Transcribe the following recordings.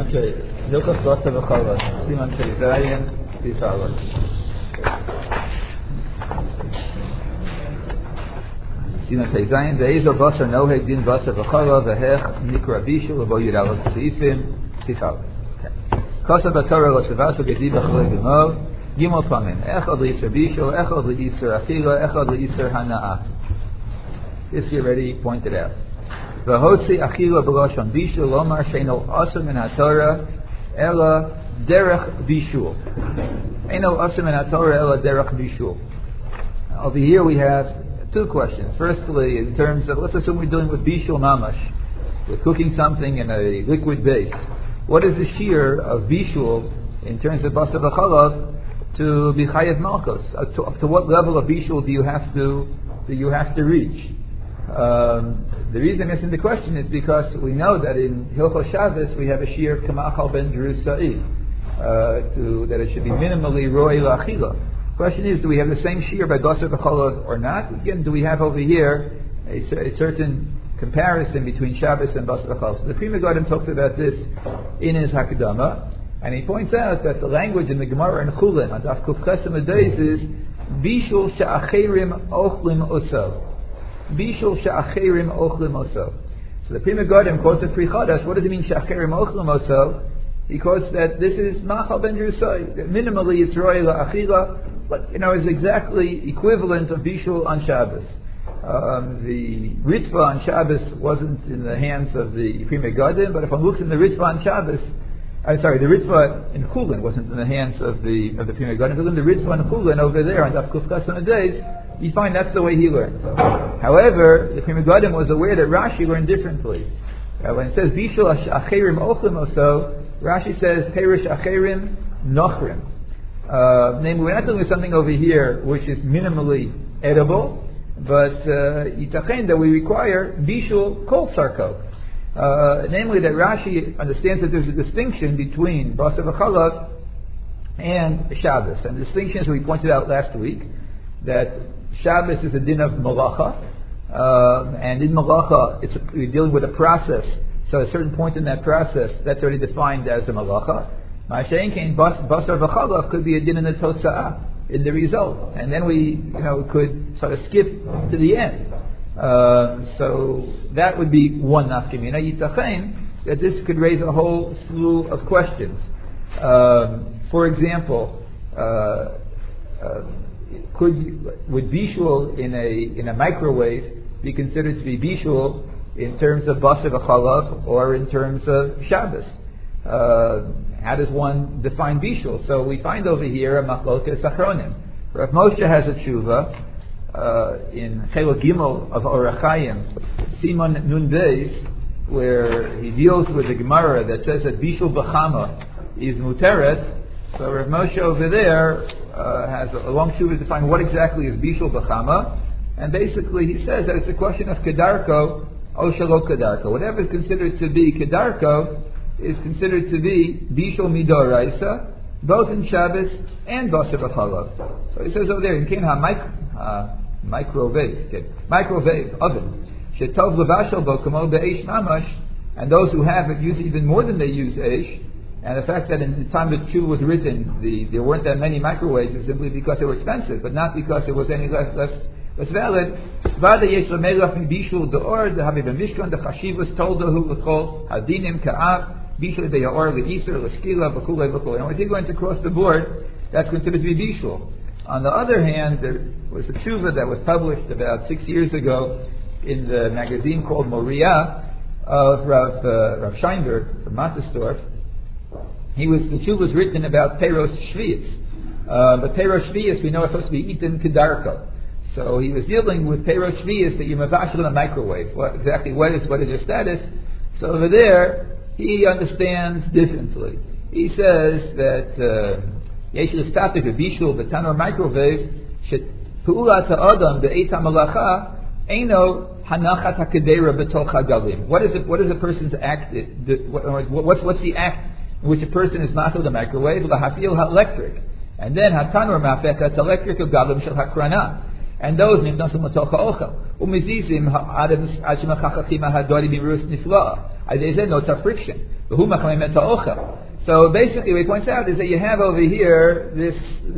Okay, Hilchos Basar V'Cholov, Siman Pei Zayin, Sif Aleph. Siman Pei Zayin, Ve'ezor Basar Noheg Din Basar V'Cholov, V'Hech Nikra Bishu, V'Bo Yid Aleph Seifim, Sif Aleph. Kosav B'Torah Lo Shevashu Gedi B'Cholei G'mov, Gimel Pamim, Echad L'Yisr Bishu, Echad L'Yisr Achila, Echad L'Yisr Hana'ah. This we already pointed out. V'hotzi achila b'lashon bishul lomar sheino asur min haTorah ela derech bishul. Eino asur min haTorah ela derech bishul. Over here we have two questions. Firstly, in terms of, let's assume we're dealing with bishul mamash, with cooking something in a liquid base. What is the shear of bishul in terms of basar v'chalav to be chayav malchus? Up to what level of bishul do you have to reach? The reason it's in the question is because we know that in Hilchos Shabbos we have a shear of Kamachal ben Jerusalem, that it should be minimally roi la'achila. The question is, do we have the same shear by basar v'chalav or not? Again, do we have over here a certain comparison between Shabbos and basar v'chalav? So the Pri Megadim talks about this in his Hakdama, and he points out that the language in the Gemara in Chulin on Daf Kuf Chesem Adayz is bishul she'acherim ochlim osav. Bishul she'acherim ochlim osav. So the Pri Megadim quotes the Pri Chadash. What does it mean she'acherim ochlim osav? He quotes that this is Machal ben Jerusalem. Minimally it's roi la'achila, but is exactly equivalent of bishul on Shabbos. The ritzvah on Shabbos wasn't in the hands of the Pri Megadim, but if one looks in the ritzvah on Shabbos, the ritzvah in Chulin wasn't in the hands of the Pri Megadim. If you look in the ritzvah in Chulin over there on Daf Kuf Chesem Adayz, you find that's the way he learns. However, the Pri Megadim was aware that Rashi learned differently. When it says bishul acherim ochlim oso, Rashi says perish acherim nochrim. Namely, we're not dealing with something over here which is minimally edible, but yitachen that we require bishul kol sarko. Namely, that Rashi understands that there's a distinction between basar v'chalav and Shabbos. And the distinction, as we pointed out last week, that Shabbos is a din of malacha, and in malacha we're dealing with a process. So at a certain point in that process, that's already defined as a malacha. Ma'ashein kein basar v'chalav could be a din in the totza'ah, in the result, and then we could sort of skip to the end. So that would be one nafkamina. Yitachen that this could raise a whole slew of questions. For example, would bishul in a microwave be considered to be bishul in terms of basar v'chalav or in terms of Shabbos? How does one define bishul? So we find over here a machlokas achronim. Rav Moshe has a tshuva in Chelo Gimel of Orach Chaim, Siman Nun Beis, where he deals with the Gemara that says that bishul b'chama is muteret. So Rav Moshe over there has a long tshuva to define what exactly is bishul b'chama, and basically he says that it's a question of kedarko o shelo kedarko. Whatever is considered to be kedarko is considered to be bishul midoraisa, both in Shabbos and basar v'chalav. So he says over there in Kinha microwave oven shetov levashel bo kamo be'esh mamash, and those who have it use it even more than they use eish. And the fact that in the time that Tshuva was written, there weren't that many microwaves is simply because they were expensive, but not because it was any less valid. Vada yesh lemelach mi bishul de'or dehavi b'mishkan dechashivus toldahu l'chol hadinim ka'av bishul de'or le'iser l'skila v'kulei v'kulei. And when he went across the board, that's considered to be bishul. On the other hand, there was a tshuva that was published about 6 years ago in the magazine called Moriah of Rav Scheinberg from Mattersdorf. The tshuva was written about Peiros Shvius, but Peiros Shvius we know is supposed to be eaten kedarko. So he was dealing with Peiros Shvius that you mavashel in a microwave. What is your status? So over there he understands differently. He says that yesh l'statik b'bishul b'tanor microwave she'pu'ulat ha'adam be'eit ha'malacha eino hanachat ha'kedera b'toch ha'galim. What is a person's act? What's the act in which a person is machil the microwave? Lahafil ha'electric, and then hatanor ma'afek electric of galim shel hakrana. and those nichnasim l'tocha ochel. Umizizim adam ad shemachachachim hadorim b'mirus niflaah. They said no, it's a friction. V'hu machamim et ha'ochel. So basically, what he points out is that you have over here this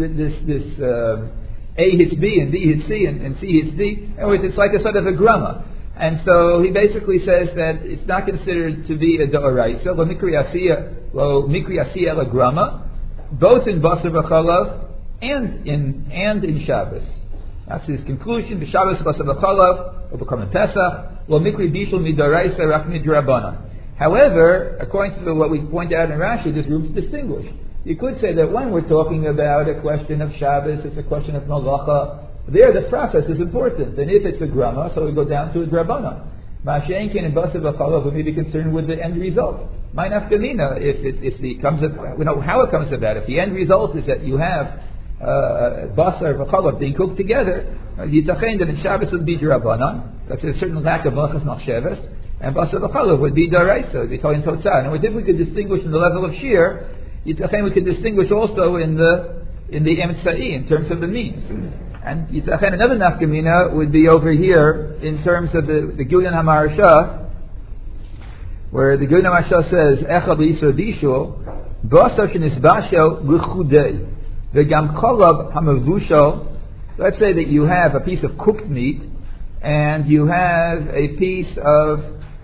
A hits B and B hits C and C hits D. In other words, it's like a sort of a grama. And so he basically says that it's not considered to be a d'oraisa, lo mikri asiya la grama, both in basar v'chalav and in Shabbos. That's his conclusion. B'Shabbos basar v'chalav will become a Pesach. Lo mikri bishul midoraisa rak midrabana. However, according to what we point out in Rashi, there's room to distinguish. You could say that when we're talking about a question of Shabbos, it's a question of malacha. There, the process is important, and if it's a grama, so we go down to a drabana. Ma'ashenkin and basar v'chalav, we may be concerned with the end result. My nafkamina, if it comes, we know how it comes about. If the end result is that you have basar v'chalav being cooked together, yitachein that in Shabbos would be drabana, because there's a certain lack of malachas machshavas, and basar v'chalav would be daraisa, would be toyin totzah. And if we could distinguish in the level of shear, yitachein we could distinguish also in the emtzai, in terms of the means. And Yitzchak, another nafkamina would be over here in terms of the Gilyon HaMaharsha, where the Gilyon HaMaharsha says, Echad l'Yisro Bishul, B'asar shenisbashel l'chudei, v'gam cholav hamavushel. Let's say that you have a piece of cooked meat, and you have a piece of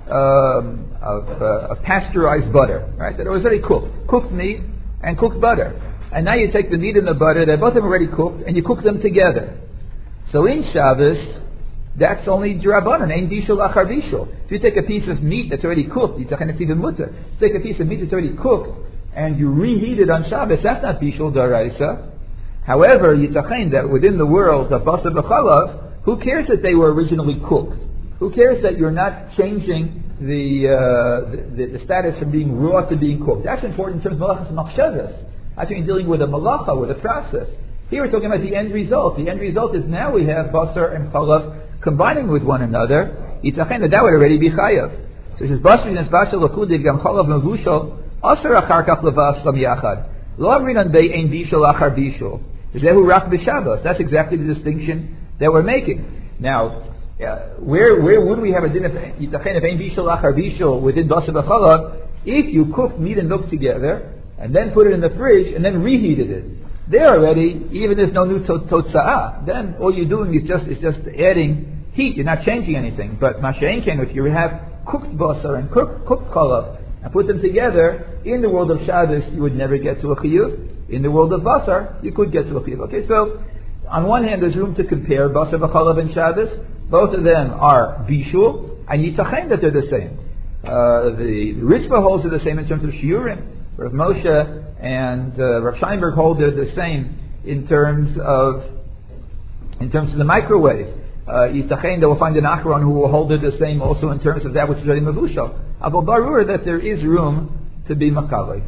pasteurized butter, right? That was already cooked meat and cooked butter. And now you take the meat and the butter, they're both of them already cooked, and you cook them together. So in Shabbos, that's only drabanan, ein bishul achar bishul. If you take a piece of meat that's already cooked, it's even mutter. Take a piece of meat that's already cooked, and you reheat it on Shabbos, that's not bishul daraisa. However, yitachein that within the world of basar v'chalav, who cares that they were originally cooked? Who cares that you're not changing the status from being raw to being cooked? That's important in terms of malachas machshavas. Actually dealing with a malacha, with a process. Here we're talking about the end result. The end result is now we have basar and chalav combining with one another. Yitachen that would already be chayav. So it says basar nesbashel l'chudig gam chalav mevushel asar achar kach levashlam yachad lo avrinan bei ein bishul achar bishul zehu rak b'Shabbos. That's exactly the distinction that we're making. Now, where would we have a din of yitachen of ein bishul achar bishul within basar v'chalav if you cook meat and milk together and then put it in the fridge, and then reheated it? There already, even if there's no new totza'ah, then all you're doing is just adding heat. You're not changing anything. But masha'en ken, if you have cooked basar and cooked chalav, and put them together, in the world of Shabbos, you would never get to a chiyuv. In the world of basar, you could get to a chiyuv. Okay, so on one hand, there's room to compare basar v'chalav and Shabbos. Both of them are bishul, and yitachen that they're the same. The Ritzvah holds are the same in terms of shiurim. Rav Moshe and Rav Sheinberg hold they're the same in terms of the microwave. Yitachein, they will find an Acharon who will hold it the same also in terms of that which is already mavushal. Aval barur that there is room to be makalik.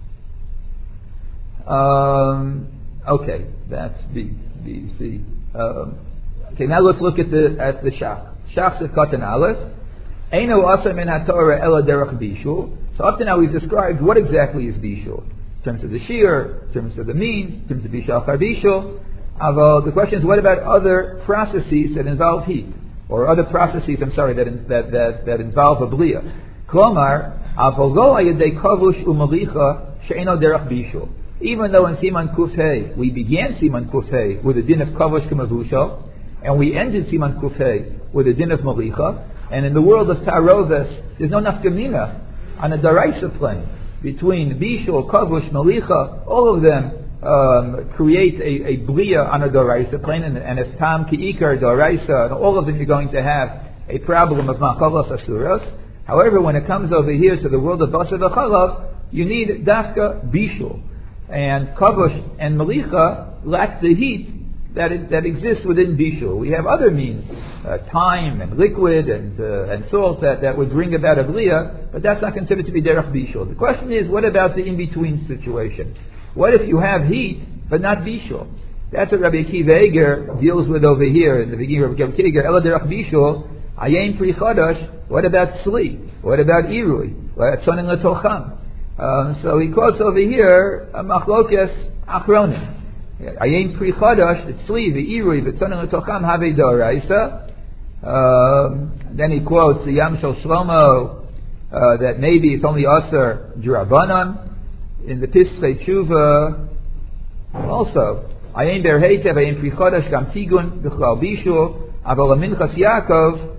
Okay, that's B, C. Okay, now let's look at the shach. Shach is katan aleph. Eino asa min haTorah ela derech bishul. So up to now we've described what exactly is bishul, in terms of the shear, in terms of the means, in terms of bishul achar bishul. The question is, what about other processes that involve heat, or other processes? That involve a blia. Klomar avolo ayadei kavush umalicha she'eno derech bishul. Even though in Siman Kuf Hey we began Siman Kuf Hey with a din of kavush k'mavushal, and we ended Siman Kuf Hey with a din of malicha, and in the world of Taroves there's no nafkamina on a daraisa plane between bishul, kavush, malicha. All of them create a blia on a daraisa plane, and if tam ki'ikar daraisa, and all of them you're going to have a problem of ma'chalas asuras. However, when it comes over here to the world of basar v'chalav, you need dafka bishul, and kavush and malicha lack the heat that exists within bishul. We have other means, time and liquid and salt that would bring about a blia, but that's not considered to be derech bishul. The question is, what about the in-between situation? What if you have heat but not bishul? That's what Rabbi Akiva Eiger deals with over here in the beginning of Rabbi Akiva Eiger. Ela derech bishul, ayin pri chadash. What about sli? What about irui? What about tzonin letocham? So he quotes over here a machlokes achronim. Ayin pri chadash, tzli v'irui v'tzonim l'tocham have d'oraisa. Then he quotes the Yam Shel Shlomo that maybe it's only Aser D'Rabbanan. In the Pischei Tshuva also, Ayin ber heitev ayin pri chadash gam tigun b'chlal bishul aval minchas Yaakov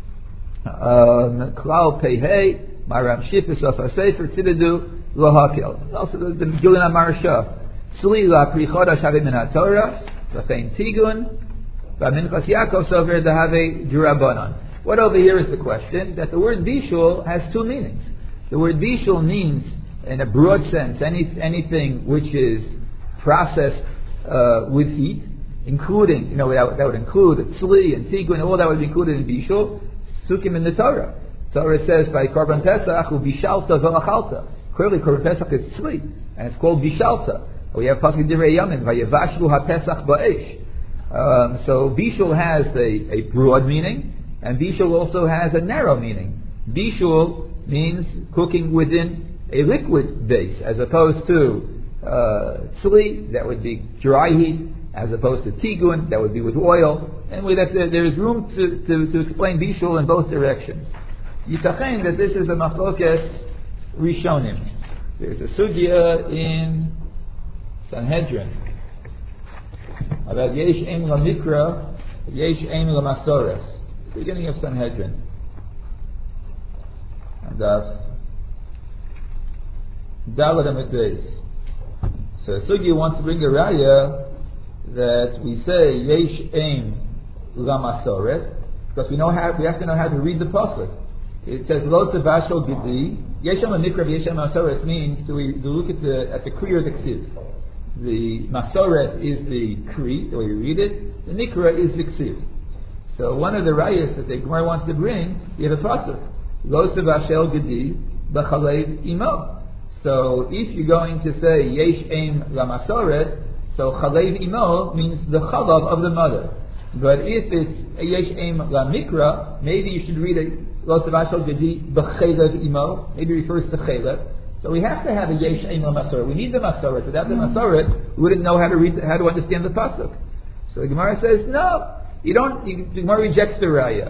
klal pehei maram shipus of hasefer tzidedu lo hakel. Also the Gilin HaMaharsha tzli la pri chadash have min haTorah v'chein tigun v'minchas Yaakov sover dehave D'Rabbanan. What over here is the question? That the word bishul has two meanings. The word bishul means, in a broad sense, anything which is processed with heat, including, that would include tzli and tigun, all that would be included in bishul, sukim in the Torah. Torah says by Korban Pesach, bishalta v'achalta. Clearly, Korban Pesach is tzli, and it's called bishalta. We have pasuk divrei yamin, vayevashlu ha-pesach ba'esh. So bishul has a broad meaning, and bishul also has a narrow meaning. Bishul means cooking within a liquid base, as opposed to tzli, that would be dry heat, as opposed to tigun, that would be with oil. And there is room to explain bishul in both directions. Yitachen that this is a machlokes rishonim. There's a sugya in Sanhedrin about yesh em lamikra, yesh em lamasoras. Beginning of Sanhedrin. And Dalet Amid. So Sugi wants to bring a raya that we say yesh em lamasoret, because we have to know how to read the pasuk. It says lo sevashol gidi. Yesh em lamikra, yesh em lamasoret means to look at the kri or the ksiv. The masoret is the kri, the way you read it. The nikra is the ksiv. So one of the rayas that the Gemara wants to bring, you have a pasuk. Lo sevashel gedi b'chalev imo. So if you're going to say yesh em lamasoret, so chalev imo means the chalav of the mother. But if it's yesh em lamikra, maybe you should read it lo sevashel gedi b'chalev imo. Maybe it refers to chalev. So we have to have a yesh em lamasoret. We need the masoret. Without the masoret, we wouldn't know how to understand the pasuk. So the Gemara says no. The Gemara rejects the raya.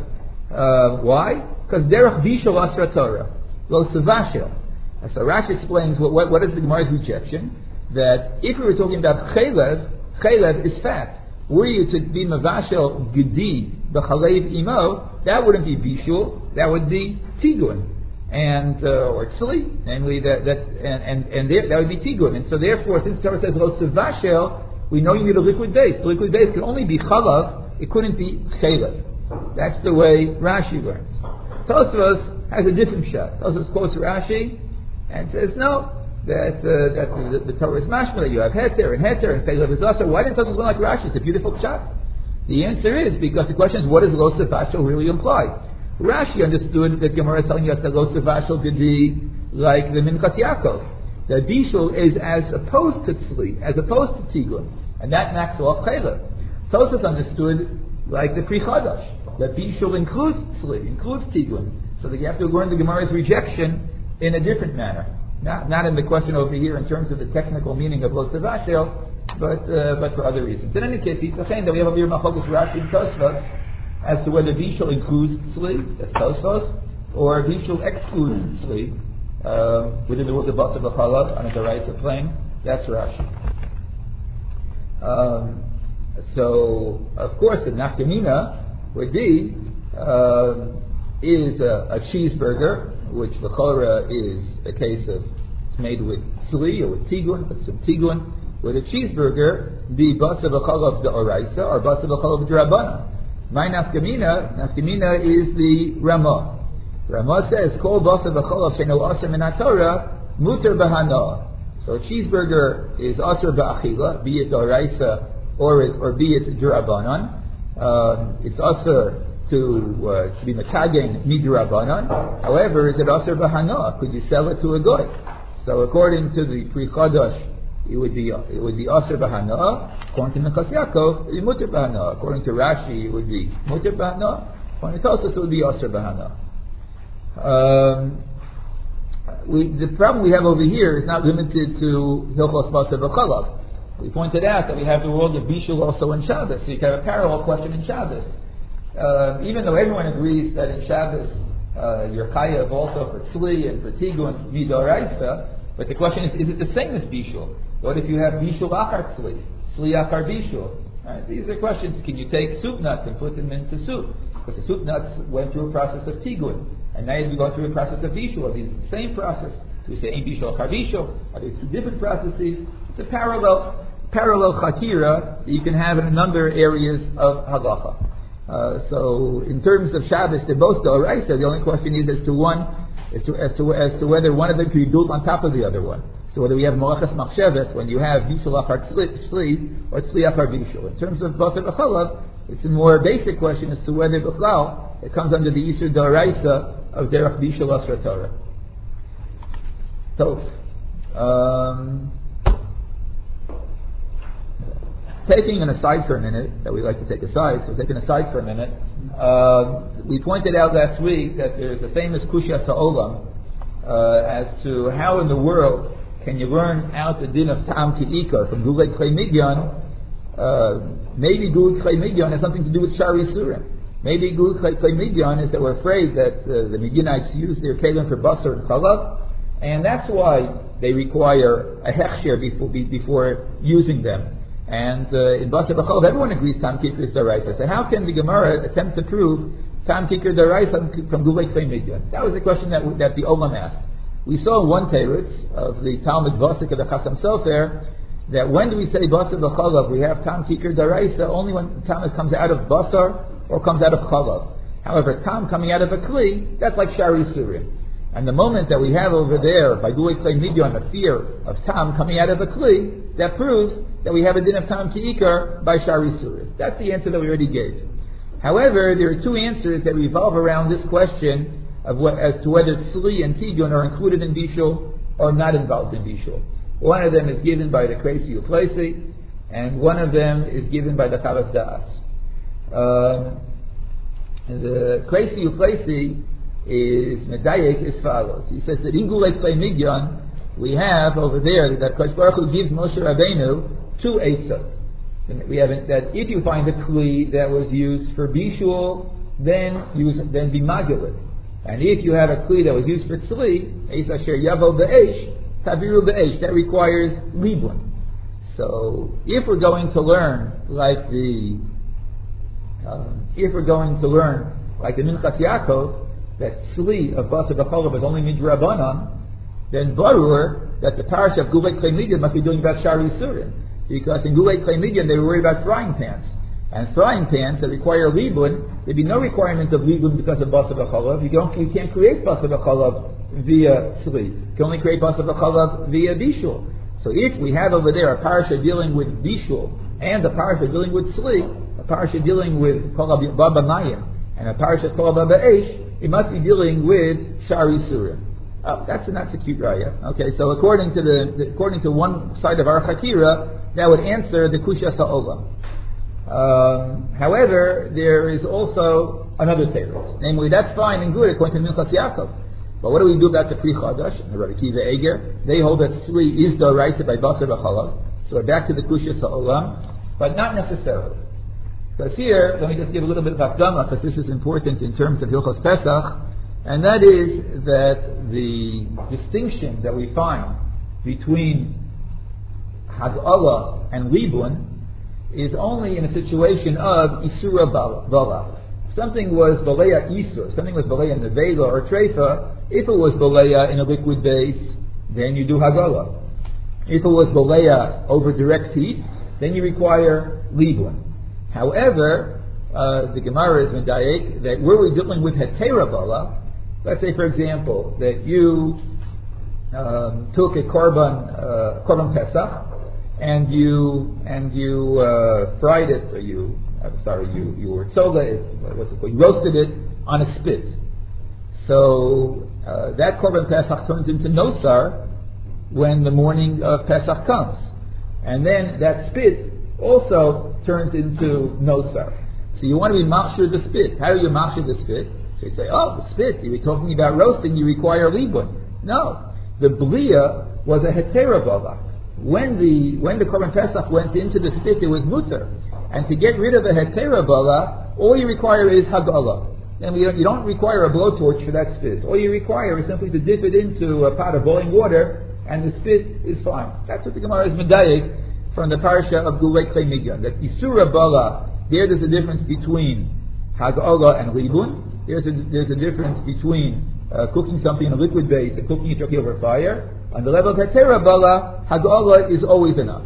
Why? Because derech bishul asra Torah, lo sevashel. So Rashi explains what is the Gemara's rejection. That if we were talking about chalev is fat. Were you to be mavashel gedi b'chalev imo, that wouldn't be bishul. That would be tigun and or tzli, namely that would be tigun. And so therefore, since Torah says lo sevashel, we know you need a liquid base. The liquid base can only be chalav. It couldn't be chalev. That's the way Rashi learns. Tosfos has a different shot. Tosfos quotes Rashi and says no, that the Torah is mashma, that you have heter and chalev is also. Why didn't Tosfos learn like Rashi? It's a beautiful shot. The answer is because the question is, what does lo sevashel really imply? Rashi understood that Gemara is telling us that lo sevashel could be like the Minchas Yaakov. That bishul is as opposed to tzli, as opposed to tigun, and that knocks off chalev. Tosfos understood like the Pri Chadash, that bishul includes tzli, includes tigun, so that you have to learn the Gemara's rejection in a different manner, not in the question over here in terms of the technical meaning of lo sevashel, but for other reasons. In any case, it's saying that we have a here machlokes Rashi and Tosfos as to whether bishul includes tzli, that's Tosfos, or bishul excludes tzli within the rules of Basar B'chalav on a Daraisa plane. That's Rashi. So, of course, the nafkamina would be is a cheeseburger, which the chora is a case of it's made with tzli or with tigun, but some tigun. Would a cheeseburger be basar b'chalav d'oraisa or basar b'chalav d'rabbanan? My nafkamina is the Ramah. Ramah says, "Kol basar b'chalav she'no aser min haTorah muter b'hana." So a cheeseburger is aser b'achila, be it d'oraisa or be it d'rabbanan. It's aser to be mekagen midrabanan. However, is it aser b'hana? Could you sell it to a goy? So according to the Pri Chadash, it would be aser b'hana. According to Minchas Yaakov, it would be muter b'hana. According to Rashi, it would be muter b'hana. According to Tosfos, it would be aser b'hana. The problem we have over here is not limited to hilchos basar b'chalav. We pointed out that we have the world of Bishul also in Shabbos, so you can have a parallel question in Shabbos. Even though everyone agrees that in Shabbos you're chayav also for tzli and for tigun midoraisa, but the question is it the same as Bishul? What if you have Bishul achar tzli, tzli achar Bishul? Right? These are questions. Can you take soup nuts and put them into soup? Because the soup nuts went through a process of tigun, and now you go through a process of Bishul. Are these the same process? Do we say ein Bishul achar Bishul? Are these two different processes? It's a parallel chatira that you can have in a number of areas of halacha. So in terms of Shabbos, they're both d'oraisa. The only question is as to whether one of them can be built on top of the other one. So whether we have malachas machsheves when you have bishul achar tzli or tzli achar bishul. In terms of basar v'chalav, it's a more basic question as to whether b'chlal it comes under the isur d'oraisa of derech bishul asher Torah. So. Taking an aside for a minute, that we like to take aside, so taking aside for a minute, we pointed out last week that there's a famous kushya ha'olam as to how in the world can you learn out the din of tam ki'ikar from Gulei Klei Midyan. Maybe Gulei Klei Midyan has something to do with Shari Surim. Maybe Gulei Klei Midyan is that we're afraid that the Midyanites use their kelim for basar and chalav, and that's why they require a hechsher before using them. And in Basar B'chalav, everyone agrees Tam Kikar is Daraisa. So how can the Gemara attempt to prove Tam Kikar Daraisa from Gulei Klei Midyan? That was the question that the Olam asked. We saw one teretz of the Talmud Vasik of the Chasam Sofer that when do we say Basar B'chalav we have Tam Kikar Daraisa only when Tam comes out of Basar or comes out of Chalav. However, Tam coming out of a Kli, that's like Shari Surim. And the moment that we have over there, by Gulei Klei Midyan, the fear of Tam coming out of a Kli, that proves that we have a din of Tam Ki'ikar by Shari Surim. That's the answer that we already gave. However, there are two answers that revolve around this question of as to whether Tzli and Tigun are included in Bishul or not involved in Bishul. One of them is given by the Kreisi Uplesi, and one of them is given by the Chavas Da'as. The Kreisi Uplesi is Medayek as follows. He says that in Gulei Klei Midyan we have over there that Kodesh Baruch Hu gives Moshe Rabbeinu two eitzot. We have that if you find a kli that was used for bishul, then be magulit. And if you have a kli that was used for tzli, eis asher yavo be'esh, taviru be'esh, that requires libun. So if we're going to learn like the Minchas Yaakov, that tzli of Basar B'chalav is only midrabanan, then barur that the parasha of Gulei Klei Midyan must be doing about Shari Surim, because in Gulei Klei Midyan they were worried about frying pans, and frying pans that require libun, there'd be no requirement of libun because of Basar B'chalav. You can't create Basar B'chalav via tzli. You can only create Basar B'chalav via bishul. So if we have over there a parasha dealing with bishul and a parasha dealing with tzli, a parasha dealing with Kol Baba Mayim and a parasha Kol Baba Eish, it must be dealing with Shari Surim. Oh, that's a cute raya. Okay, so according to one side of our Chakira, that would answer the Kushya Sa'olam. However, there is also another teretz. Namely, that's fine and good according to Minchas Yaakov. But what do we do about the Pri Chadash and the Rabbi Kiva Eger? They hold that Tzli is d'oraisa by Basar B'chalav. So we're back to the Kushya Sa'olam, but not necessarily. Because here, let me just give a little bit of Akdama, because this is important in terms of Hilchos Pesach, and that is that the distinction that we find between Haz'ala and Libun is only in a situation of Isura Bala. Something was Baleya Isur, something was Baleya Nevela or Treifa. If it was Baleya in a liquid base, then you do Haz'ala. If it was Baleya over direct heat, then you require Libun. However, the Gemara is medayek that where we're dealing with Hetera Bala, let's say for example that you took a korban Pesach and you fried it, or you were tzola it, you roasted it on a spit. So that korban Pesach turns into nosar when the morning of Pesach comes, and then that spit also turns into nosar. So you want to be machshir the spit. How do you machshir the spit? So you say, oh, the spit, you were talking about roasting, you require libun. No. The bliya was a hetera bala. when the Korban Pesach went into the stick, it was mutter. And to get rid of a hetera bala, all you require is hagala. And you don't require a blowtorch for that spit. All you require is simply to dip it into a pot of boiling water, and the spit is fine. That's what the Gemara is medayek from the parasha of Gulei Klei Midyan. That Isura Bala, there's a difference between hagala and libun. There's a difference between cooking something in a liquid base and cooking it over fire. On the level of hetera bala, hagala is always enough.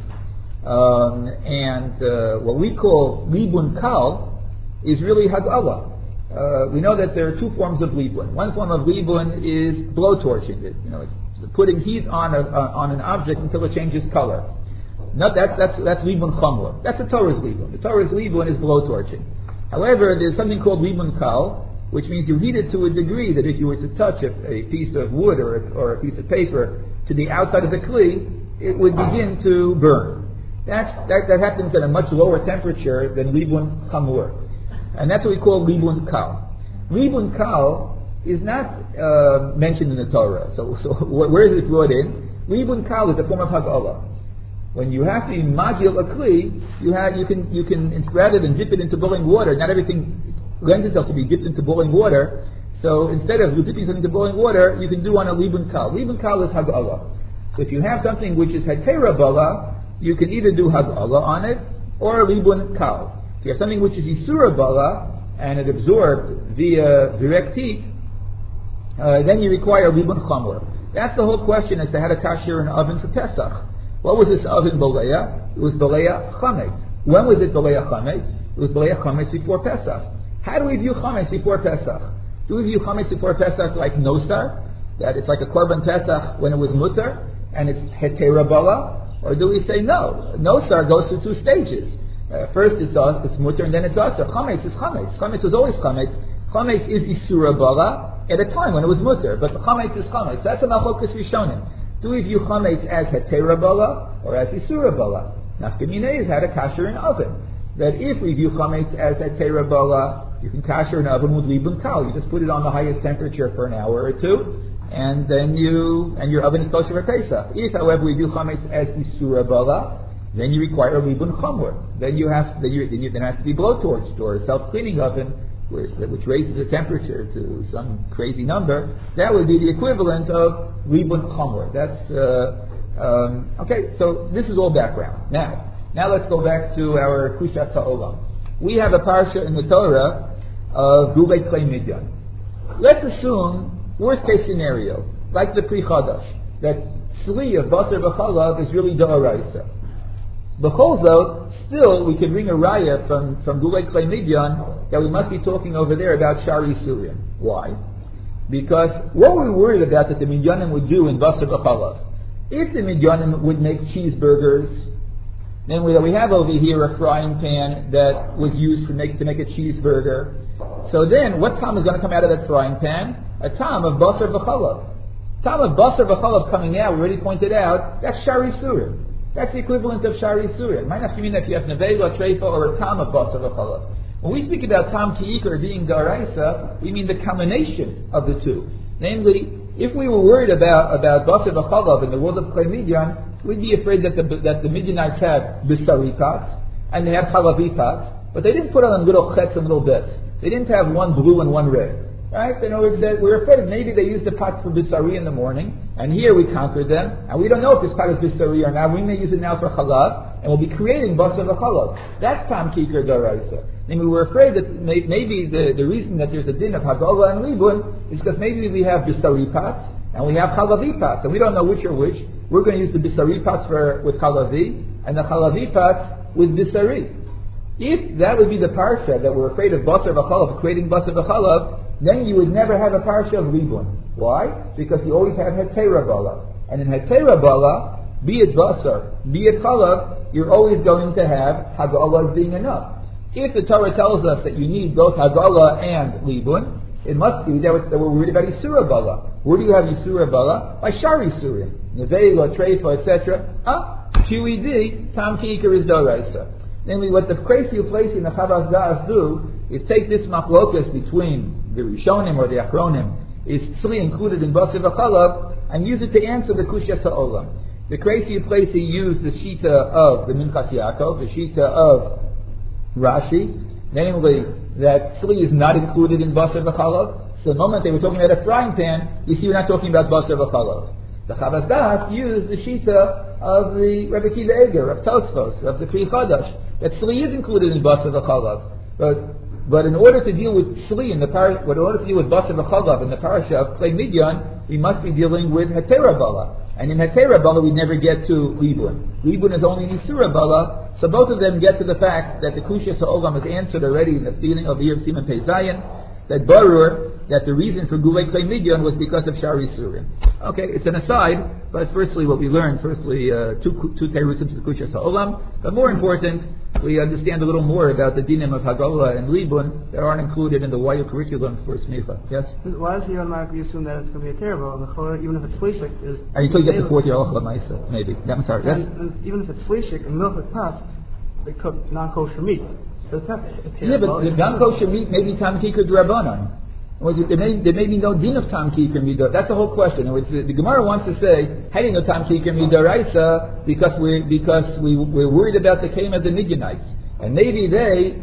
What we call libun kal is really hagala. We know that there are two forms of libun. One form of libun is blowtorching it. It's putting heat on an object until it changes color. No, that's libun chamor. That's the Torah's libun. The Torah's libun is blowtorching. However, there's something called libun kal, which means you heat it to a degree that if you were to touch a piece of wood or a piece of paper to the outside of the kli, it would begin to burn. That happens at a much lower temperature than libun chamor. And that's what we call libun kal. Libun kal is not mentioned in the Torah. So where is it brought in? Libun kal is a form of hagala. When you have to magil a kli, you can rather than dip it into boiling water. Not everything lends itself to be dipped into boiling water. So instead of dipping something into boiling water, you can do on a libun kal. Libun kal is hagala. So if you have something which is hetera bala, you can either do hagala on it or libun kal. If you have something which is Isura Bala, and it absorbed via direct heat, then you require Libun Chamor. That's the whole question as to how to kasher an oven for Pesach. What was this oven Baleya? It was Baleya Chametz. When was it Baleya Chametz? It was Baleya Chametz before Pesach. How do we view Chametz before Pesach? Do we view Chametz before Pesach like Nosar? That it's like a Korban Pesach when it was Mutter, and it's Hetera Bala? Or do we say no? Nosar goes through two stages. First it's mutter and then it's also. Chametz is chametz. Chametz was always chametz. Chametz is Isura Bala at a time when it was mutter, but chametz is chametz. That's a Malchokas Rishonim. Do we view chametz as Hetera Bala or as Isura Bala? Nafkamina is how to kasher an oven. That if we view chametz as Hetera Bala, you can kasher an oven with libun kal. You just put it on the highest temperature for an hour or two, and then your oven is kosher for Pesach. If, however, we view chametz as Isura Bala, then you require a libun chamor. Then there has to be blowtorched or a self-cleaning oven, which raises the temperature to some crazy number. That would be the equivalent of libun chamor. That's okay. So this is all background. Now let's go back to our Kushas Ha'olam. We have a parsha in the Torah of Gulei Klei Midyan. Let's assume worst case scenario, like the Pri Chadash, that Sli of Basar B'chalav is really D'oraisa. B'chol still we can bring a raya from Gulei Klei Midyan that we must be talking over there about Shari Yisurim. Why? Because what we're worried about that the Midyanim would do in Basar B'chalav. If the Midyanim would make cheeseburgers, then we have over here a frying pan that was used to make a cheeseburger. So then, what tam is going to come out of that frying pan? A tam of Basar B'chalav. Tam of Basar B'chalav coming out, we already pointed out, that's Shari Yisurim. That's the equivalent of Shari Yisurim. It might not mean that you have Nevela, Treifa, or a Tam of Basar V'chalav. When we speak about Tam Ki'ikar being Daraisa, we mean the combination of the two. Namely, if we were worried about Basar V'chalav in the world of Klei Midyan, we'd be afraid that the Midyanites have Bisari pots, and they have Halavi pots, but they didn't put on little chets and little bits. They didn't have one blue and one red. Right? In other words, we're afraid maybe they used the pot for Bisari in the morning, and here we conquered them, and we don't know if this pot is Bisari or not. We may use it now for Chalav, and we'll be creating Basar V'chalav. That's Tam Kikar Daraisa. And we were afraid that maybe the reason that there's a din of Hagala and Libun is because maybe we have Bisari pots, and we have Chalavi pots, and we don't know which are which. We're going to use the Bisari pots with Chalavi, and the Chalavi pots with Bisari. If that would be the parsha that we're afraid of Basar V'chalav, creating Basar V'chalav, then you would never have a parsha of Libun. Why? Because you always have Hetera Bala. And in Hetera Bala, be it Basar, be it Chalav, you're always going to have Hagala as being enough. If the Torah tells us that you need both Hagala and Libun, it must be that we're worried about Isura Bala. Where do you have Isura Bala? By Shari Yisurim. Nevela, Treifa, etc. QED, Tam Ki'ikar is Doraisa. Namely, what the Kreisi Uplesi and the Chavaz Da'as do is take this machlokas between the Rishonim or the Achronim, is Tzli included in Basar V'chalav, and use it to answer the Kushas Ha'olam. The Kreisi Uplesi used the Shita of the Minchas Yaakov, the Shita of Rashi, namely that tzli is not included in Basar v'chalav. So the moment they were talking about a frying pan, you see we're not talking about Basar v'chalav. The Chavas Das used the Shita of the Rebbe Kiva Eger, of Tosfos, of the Pri Chadash, that tzli is included in Basar v'chalav. But in order to deal with tzli in the parasha, in order to deal with Basar v'chalav in the parasha of Klei Midyan, we must be dealing with Hetera Bala. And in Hetera Bala, we never get to Libun. Libun is only in Isura Bala, so both of them get to the fact that the Kushya Ha'olam is answered already in the beginning of the year of Siman Pei Zayin, that Barur, that the reason for Gulei Klei Midyan was because of Shari Surim. Okay, it's an aside, but firstly what we learned, two Terusim to the Kushya Ha'olam, but more important, we understand a little more about the dinim of Hagala and Libun that aren't included in the YU curriculum for Smicha. Yes? Why does he automatically assume that it's going to be a terrible, and the Chol, even if it's Fleshik, is... Until you get the 4th year Alach Lamaisa, maybe. Yeah, I'm sorry, yes? And even if it's Fleshik and Milchik Pas, they cook non-kosher meat. So it's not a terrible. Yeah, but the non-kosher meat may be Tam Kikar D'Rabbanan. There may be no din of Tam Kikar Midor. That's the whole question. The Gemara wants to say, how do you know Tam Kikar Midoraisa? Because we're worried about the came of the Midianites. And maybe they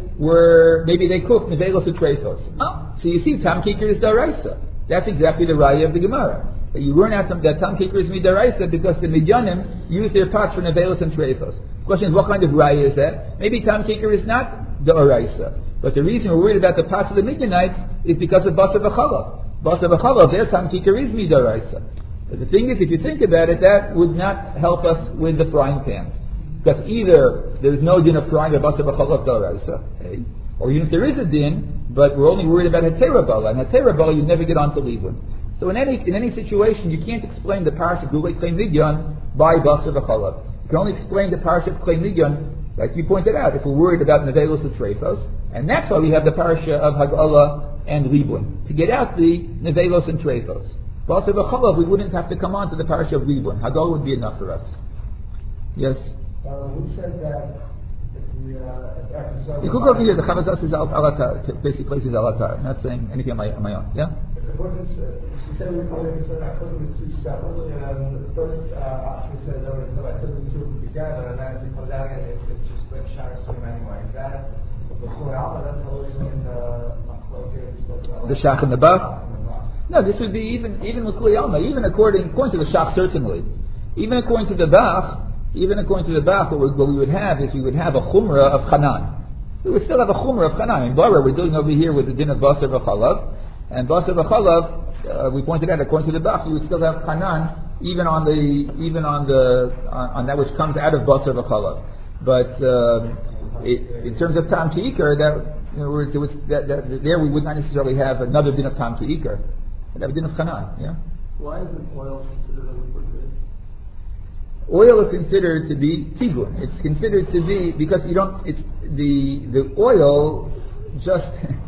cooked Nevelos Utreifos. Oh, so you see Tam Kikar is Daraisa. That's exactly the raya of the Gemara. But you learn out that Tam Kikar is Midaraisa because the Midyanim use their pots for Nevelos and Treifos. The question is, what kind of raya is that? Maybe Tam Kikar is not Daraisa. But the reason we're worried about the pots of the Midianites is because of Basar v'chalav. Basar v'chalav, their Tam Kikar is Midaraisa. But the thing is, if you think about it, that would not help us with the frying pans. Because either there's no din of frying a Basar v'chalav Daraisa, or even if there is a din, but we're only worried about Hetera Bala, and Hetera Bala you never get onto Libun. So in any situation, you can't explain the parasha of Gulei Klei Midyan by Basar v'chalav. You can only explain the parasha of Klei Midyan, like you pointed out, if we're worried about Nevelos and Treifos, and that's why we have the parasha of Hagala and Libun, to get out the Nevelos and Treifos. Basar v'chalav, we wouldn't have to come on to the parasha of Libun. Hagala would be enough for us. Yes? Who said that if we you could go over here, the Chavazas is Alatar, basic place is Alatar. I'm not saying anything on my own. Yeah? She said we said I took them two separately, and the first option said that I took the two together, and then it comes out and it's just like Shara Surim anyway. Is that before Alpha? That's totally in the Shach and the Bach? No, this would be even with Kli Alma, even according to the Shach certainly. Even according to the Bach, what we would have is we would have a chumrah of Chanan. We would still have a chumrah of Chanan. In Bara, we're dealing over here with the din of Basar v'chalav, and Basar v'chalav, we pointed out, according to the Bach, we would still have Chanan even on that which comes out of Basar v'chalav. But in terms of Tam K'ikar, there we would not necessarily have another din of Tam K'ikar. We'd have a din of Chanan. Yeah. Why is oil considered a liquid good? Oil is considered to be tigun. It's considered to be because you don't. It's the oil just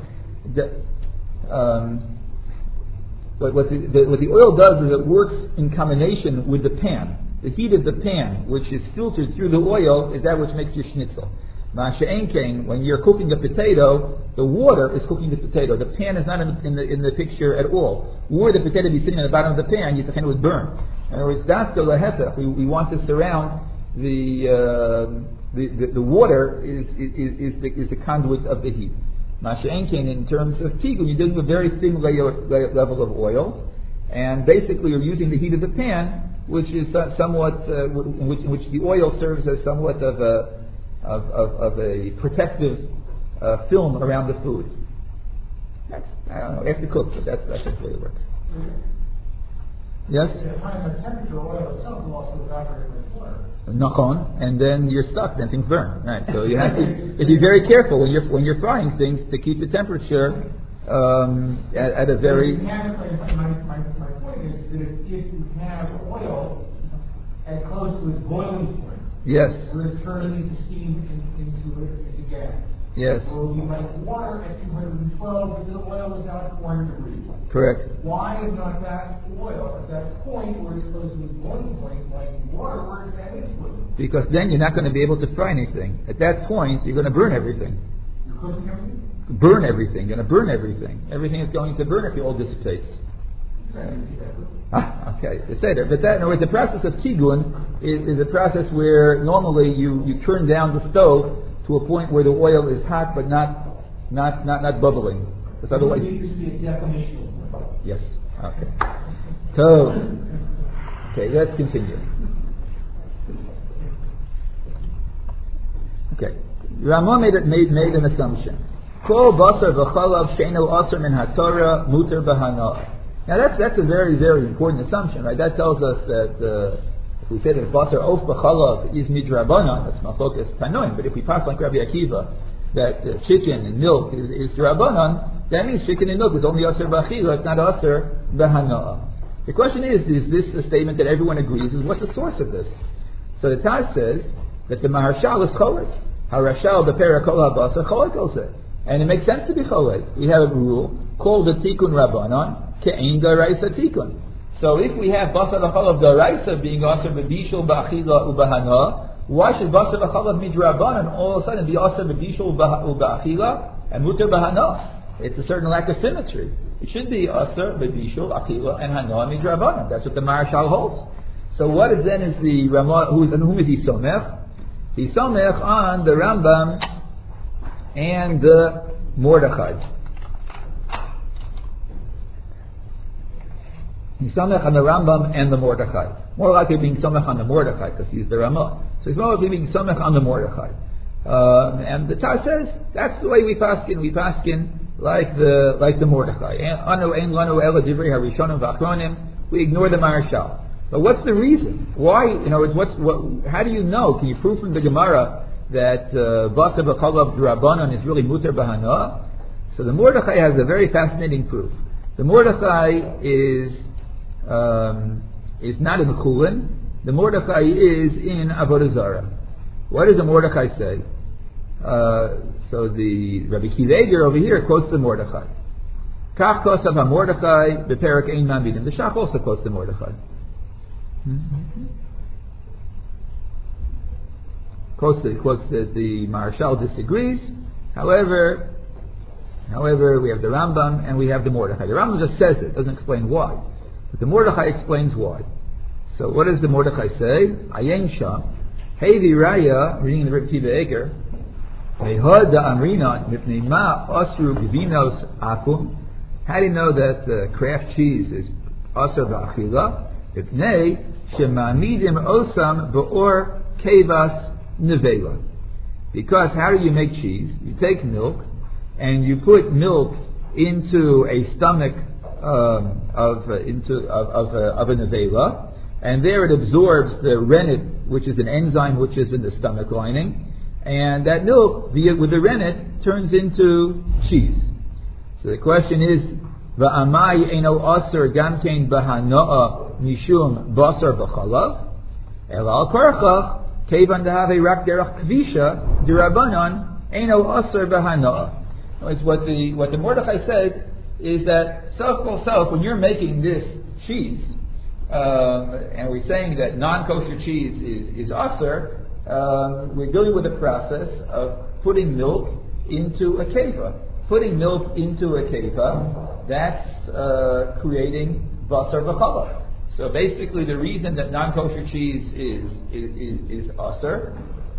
what the oil does is it works in combination with the pan. The heat of the pan, which is filtered through the oil, is that which makes your schnitzel. Masha'en kain, when you're cooking a potato, the water is cooking the potato. The pan is not in the picture at all. Were the potato be sitting at the bottom of the pan, the pan would burn. In other words, that's the lahefech. We want to surround the water is the conduit of the heat. Masha'en kain, in terms of tigun, you're doing a very thin level of oil, and basically you're using the heat of the pan, which is somewhat in which the oil serves as somewhat of a protective film around the food. I don't know, after cooked, but that's the way it works. Yes? At high temperature, oil itself will also evaporate with water. Knock on, and then you're stuck. Then things burn. Right. So you have to be very careful when you're frying things to keep the temperature at a very. My point is that if you have oil at close to its boiling point, yes, we're turning the steam into gas. Yes. So you have water at 212, but the oil is now at 400 degrees. Correct. Why is not that oil at that point where it's close to its boiling point, like water, where it's at its boiling? Because then you're not going to be able to fry anything. At that point, you're going to burn everything. You're cooking everything? Burn everything. You're going to burn everything. Everything is going to burn if it all dissipates. Okay, the seder. But that, in other words, the process of tigun is a process where normally you turn down the stove to a point where the oil is hot but not bubbling. Because otherwise, yes. Okay. So, okay, let's continue. Okay, Ramah made an assumption. Kol basar v'chalav she'eno aser min haTorah muter b'hana'ah. Now that's a very, very important assumption, right? That tells us that if we say that basar of b'chalav is midrabanan, that's machlokas tanoim. But if we pass like Rabbi Akiva that chicken and milk is drabanan, that means chicken and milk is only aser b'achila, it's not aser b'hana'ah. The question is this a statement that everyone agrees is? What's the source of this? So the Taz says that the Maharshal is cholet. Harashal b'pera kol ha'basar cholet also. And it makes sense to be cholet. We have a rule called the Tikkun Rabbanon, Ke'ein Daraisa Tikkun. So if we have basar v'chalav Daraisa being aser b'bishul b'achila u'b'hana, why should basar v'chalav midrabanan all of a sudden be aser b'bishul u'b'achila and muter b'hana? It's a certain lack of symmetry. It should be aser b'bishul achila and hana midrabanan. That's what the Maharshal holds. So what is then is the Ramah? Whom is he somech? He's somech on the Rambam and the Mordechai. He's samech on the Rambam and the Mordechai. More likely being samech on the Mordechai because he's the Ramah. So he's more likely being samech on the Mordechai. And the Taz says that's the way we paskin. We paskin like the Mordechai. Anu ein lanu ela divrei harishonim v'achronim. We ignore the Maharshal. But what's the reason? Why? How do you know? Can you prove from the Gemara that basar v'chalav d'Rabbanan is really muter b'hana? So the Mordechai has a very fascinating proof. The Mordechai is not in the Chulin. The Mordechai is in Avodah Zarah. What does the Mordechai say? So the Rabbi Akiva Eiger over here quotes the Mordechai. Kach kosav ha-Mordechai b'perak ein mamidim. The Shach also quotes the Mordechai. Quotes that the Maharshal disagrees. However, we have the Rambam and we have the Mordechai. The Rambam just says it, doesn't explain why. But the Mordechai explains why. So what does the Mordechai say? Ayin sham, Hevi Raya, reading the Rabbi Akiva Eiger, Mehod da'amrina mipnei ma asru gvinos akum. How do you know that Kraft cheese is asur ba'achila? Mipnei shemamidim osam ba'or kevas nevela. Because how do you make cheese? You take milk and you put milk into a stomach of a nevela, and there it absorbs the rennet, which is an enzyme which is in the stomach lining, and that milk with the rennet turns into cheese. So the question is, va'amai eno aser gamkein bahana'a mishum basar b'chalav el al karchach kevan dehave rak derech kvisha d'Rabbanan eno aser bahana'a. It's what the Mordechai said is that self when you're making this cheese, and we're saying that non-kosher cheese is aser, we're dealing with the process of putting milk into a keva. Putting milk into a keva, that's creating basar v'chalav. So basically, the reason that non-kosher cheese is aser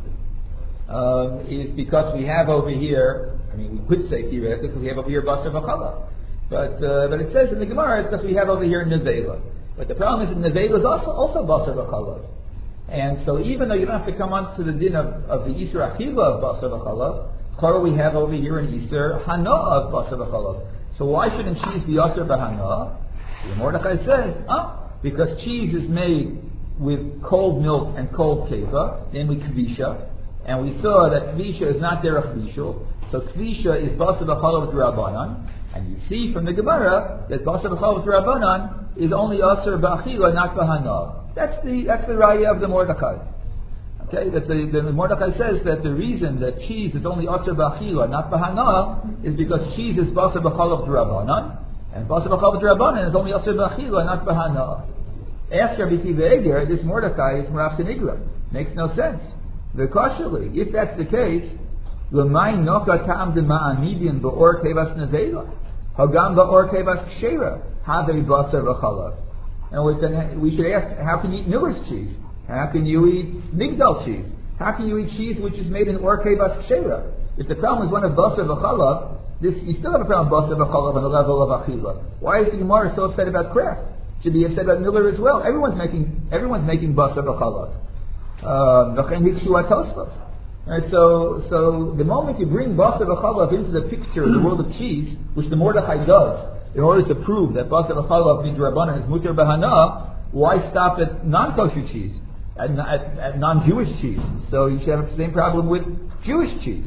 is because we have over here. I mean, we could say theoretically because we have over here basar v'chalav, but it says in the Gemara it's because we have over here nevela. But the problem is that nevela is also basar v'chalav, and so even though you don't have to come on to the din of the Isur Achila of basar v'chalav, we have over here an Isur hana of basar v'chalav. So why shouldn't cheese be aser b'hana? The Mordechai says, because cheese is made with cold milk and cold keva, namely kvisha, and we saw that kvisha is not derech bishul, so kvisha is basar v'chalav d'Rabbanan, and you see from the Gemara that basar v'chalav d'Rabbanan is only aser b'achila, not b'hana. That's the raya of the Mordechai. Okay, that the Mordechai says that the reason that cheese is only aser b'achila, not b'hana, is because cheese is basar v'chalav d'Rabbanan, and basar v'chalav d'Rabbanan is only aser b'achila, not b'hana. Ask Rabbi Akiva Eiger, this Mordechai is Merav Sinigra. Makes no sense. V'kashali, if that's the case, l'may noka ta'am d'ma'amidim b'or kevas nevela. Hagam ba'orkei bas kshera, have basar v'chalav. And then we should ask, how can you eat Miller's cheese? How can you eat Migdal cheese? How can you eat cheese which is made in orkei bas kshera? If the problem is one of basar v'chalav, you still have a problem with basar v'chalav on the level of achila. Why is the Gemara so upset about Kraft? Should be upset about Miller as well. Everyone's making basar v'chalav. Right, so the moment you bring basar v'chalav into the picture of the world of cheese, which the Mordechai does, in order to prove that basar v'chalav midrabanan is mutar bahana, why stop at non-kosher cheese, at non-Jewish cheese? So you should have the same problem with Jewish cheese.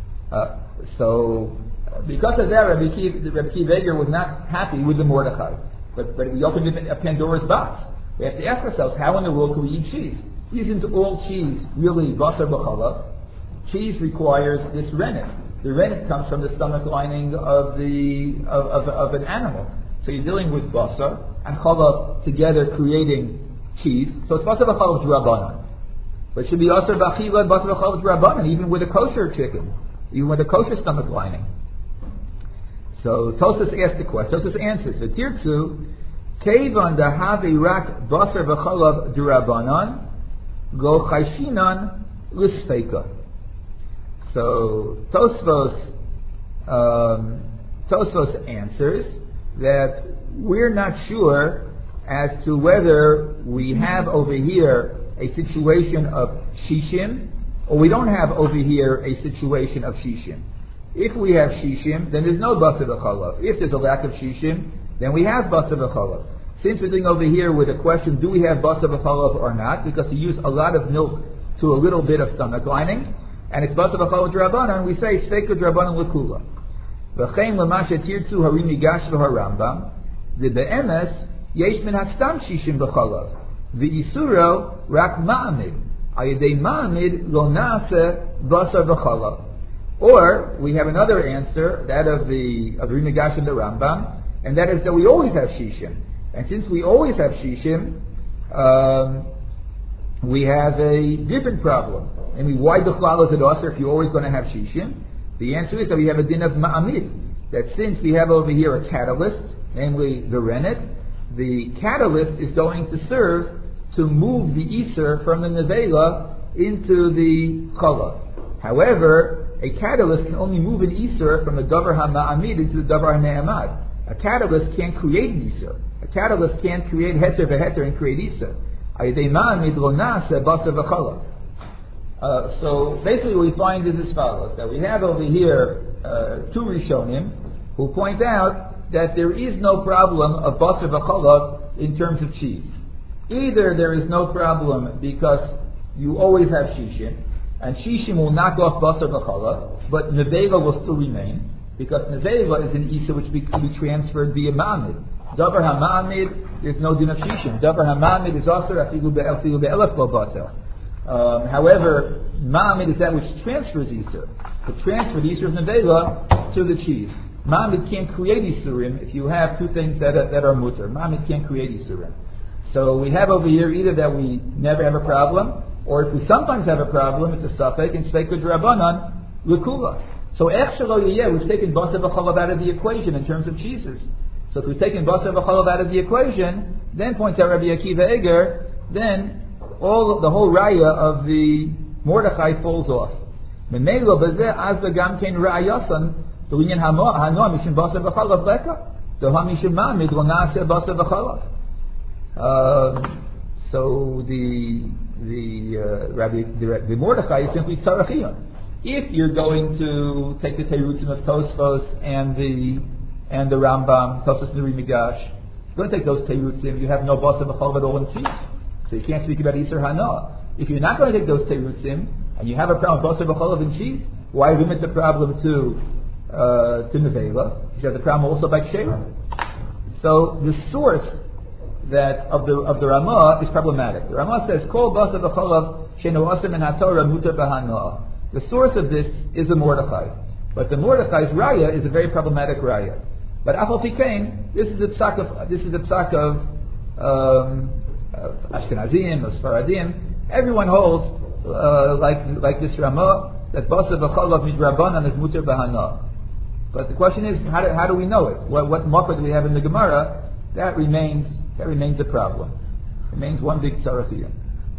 Because of that, Rabbi Akiva Eiger was not happy with the Mordechai. But we opened a Pandora's box. We have to ask ourselves, how in the world can we eat cheese? Isn't all cheese really basar b'chalav? Cheese requires this rennet. The rennet comes from the stomach lining of an animal. So you're dealing with basar and chalav together creating cheese. So it's basar b'chalav d'Rabbanan. But it should be basar b'achila and basar b'chalav d'Rabbanan, even with a kosher chicken, even with a kosher stomach lining. So Tosas asked the question. Tosas answers: V'tirtzu kevan dahavi rak basar v'chalav d'Rabbanan go chayshinan l'speika. So Tosfos answers that we're not sure as to whether we have over here a situation of shishim or we don't have over here a situation of shishim. If we have shishim, then there's no basar v'chalav. If there's a lack of shishim, then we have basar v'chalav. Since we're dealing over here with a question, do we have basar v'chalav or not? Because you use a lot of milk to a little bit of stomach lining, and it's basar v'chalav d'Rabbanan, we say steika d'Rabbanan l'kula. V'chein l'masha tirtzu harim migash v'harambam, the be'emes yesh min hastam shishim v'chalav, v'yisuro rak ma'amid, ayedei ma'amid lo na'aseh basar v'chalav. Or we have another answer, that of the Migash and the Rambam, and that is that we always have shishim. And since we always have shishim, we have a different problem. And why the chlal is it also if you're always going to have shishim? The answer is that we have a din of ma'amid. That since we have over here a catalyst, namely the rennet, the catalyst is going to serve to move the iser from the nevela into the chala. However, a catalyst can only move an iser from the davar ha-ma'amid into the davar ha-ne'amad. A catalyst can't create an iser. A catalyst can't create heter v'heter and create iser. Ayidei ma'amid lo na'aseh basar v'chalav. So basically what we find is as follows, that we have over here two Rishonim who point out that there is no problem of basar v'chalav in terms of cheese. Either there is no problem because you always have shishim, and shishim will knock off basar v'chalav, but nevela will still remain, because nevela is an isa which can be transferred via ma'amid. Davar ha-ma'amid, there's no din of shishim. Davar ha-ma'amid is asur afilu be'elef lo batel. However, ma'amid is that which transfers isa. To transfer the isa of nevela to the cheese. Ma'amid can't create isurim if you have two things that are mutter. Ma'amid can't create isurim. So we have over here either that we never have a problem, or if we sometimes have a problem, it's a suffix, and steika d'Rabbanan l'kula. So we've taken basar v'chalav out of the equation in terms of cheeses. So if we've taken basar v'chalav out of the equation, then points out Rabbi Akiva Eiger, then the whole raya of the Mordechai falls off. Memelo b'zeh az v'gam kein ra'ayasan to inyan hanoah mishum basar v'chalav leka to hamishum ma'amid lo na'aseh basar v'chalav. So the Mordechai is simply tzarachiyah. If you're going to take the Teirutzim of Tosfos and the Rambam, Tosfos Nuri Migash, you're going to take those Teirutzim, you have no basar v'chalav at all in cheese. So you can't speak about Isser Hana. If you're not going to take those Teirutzim, and you have a problem with basar v'chalav in cheese, why limit the problem to Nevela? You have the problem also by Ksheira. So the source that of the Ramah is problematic. The Ramah says, "Kol basar v'chalav she'no asur min haTorah mutar b'hanoah." The source of this is the Mordechai, but the Mordechai's raya is a very problematic raya. But Afal Pikein, this is a psak of Ashkenazim, of Sfaradim. Everyone holds like this Ramah that basar v'chalav midrabanan is mutar b'hanoah. But the question is, how do we know it? What makar do we have in the Gemara? That remains a problem. It remains one big tzarachiyah.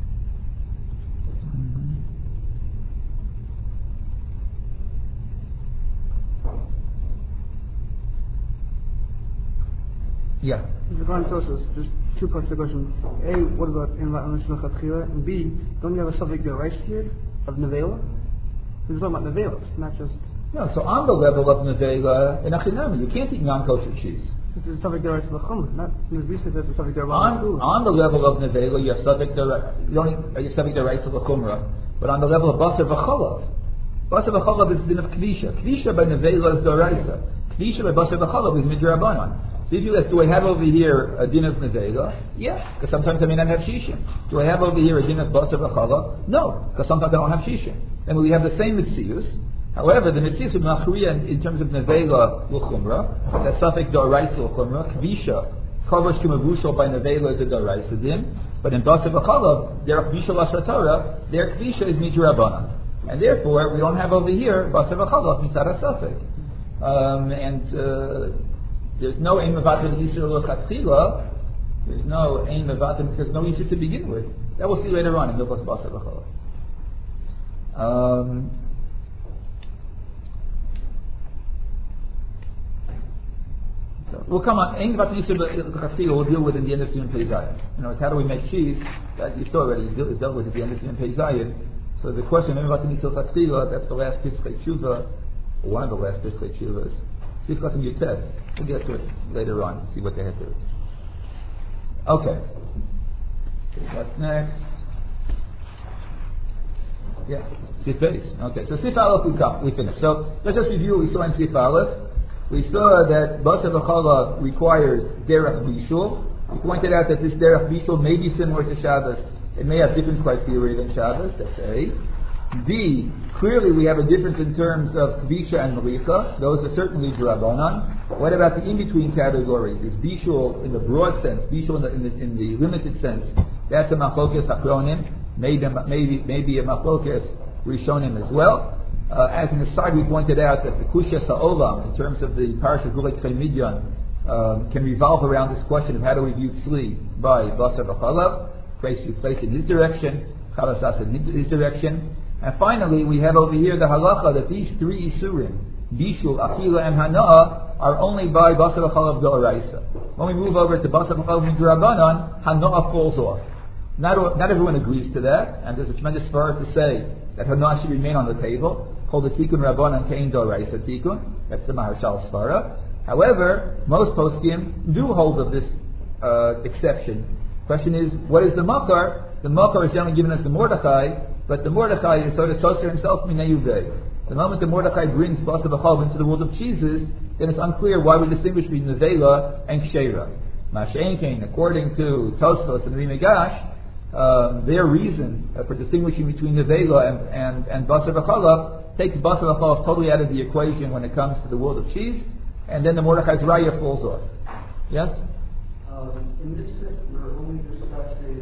Yeah. Regarding Tosos, just two parts of the question. A, what about in Mishmach Atchila? And B, don't you have a subject there right here of Nevela? We're talking about Nevela, it's not just... No, so on the level of Nevela, in Achinami, you can't eat non-kosher cheese. It's a subject there right to the Chumrah, not in the recent that's a subject there on the level of Nevela, you have subject there, you have subject there right to the Chumrah, but on the level of Basar V'chalav, Basar V'chalav is the din of Kvisha. Kvisha by Nevela is Doraisa. Kvisha by Basar V'chalav is Midrabanan. So if you ask, do I have over here a din of Nevela? Yeah, because sometimes I may not have Shishin. Do I have over here a din of Basar V'chalav? No, because sometimes I don't have Shishin. Then we have the same Mitzius. However, the Mitzius of Machriya in terms of Nevela L'chumra, that's Safek Doraisa L'chumra, Kvisha, Kovash Kumavushal by Nevela is a Doraisa din, but in Basar V'chalav, their Kvisha L'Asratara, their Kvisha is Midrabanan. And therefore, we don't have over here Basar V'chalav Mitzad HaSafek. There's no aim of Atim Yisur L'Chatchila. There's no aim of Atim because no Yisur to begin with. That we'll see later on in Milchos Basar V'chalav. So we'll come on. Aim of Atim Yisur L'Chatchila we'll deal with in the end of Siman Pei Zayin. It's how do we make cheese? That you saw already. It's dealt with at the end of Siman Pei Zayin. So the question, Aim of Atim Yisur L'Chatchila, that's the last Piskei Tshuva, or one of the last Piskei Tshuvas. Sifkat Yutet. We'll get to it later on, see what they have to do. Okay. What's next? Yeah, Sif Beis. Okay, so Sif Aleph we finished. So let's just review what we saw in Sif Aleph. We saw that Basar V'chalav requires Derech Bishul. We pointed out that this Derech Bishul may be similar to Shabbos. It may have different criteria than Shabbos, that's A. B, clearly we have a difference in terms of Kvisha and Malicha. Those are certainly Drabanan. What about the in-between categories? Is Bishul in the broad sense, Bishul in the limited sense? That's a Machlokas Achronim, maybe a Machlokas Rishonim as well. As an aside, we pointed out that the Kushya Sa'olam, in terms of the Parashat Gulei Tzei Midyan, can revolve around this question of how do we view Tzli by Basar V'chalav, place in his direction, Chalasas in his direction. And finally, we have over here the halacha that these three isurim, Bishul, Achila, and Hana'ah, are only by Basar V'chalav D'oraisa. When we move over to Basar V'chalav Midrabanan, Hana'ah falls off. Not everyone agrees to that, and there's a tremendous svara to say that Hana'ah should remain on the table, called the Tikkun Rabbanan Kein D'oraisa Tikkun. That's the Maharshal svara. However, most poskim do hold of this exception. Question is, what is the makar? The makar is generally given as the Mordechai, but the Mordechai is sort of associated himself minayuvei. The moment the Mordechai brings Basar V'chalav into the world of cheeses, then it's unclear why we distinguish between Nevela and Kshera. Masha'enkein, according to Tosfos and Rimegash, their reason for distinguishing between Nevela and Basar V'chalav takes Basar V'chalav totally out of the equation when it comes to the world of cheese, and then the Mordechai's raya falls off. Yes? In this trip, we're only discussing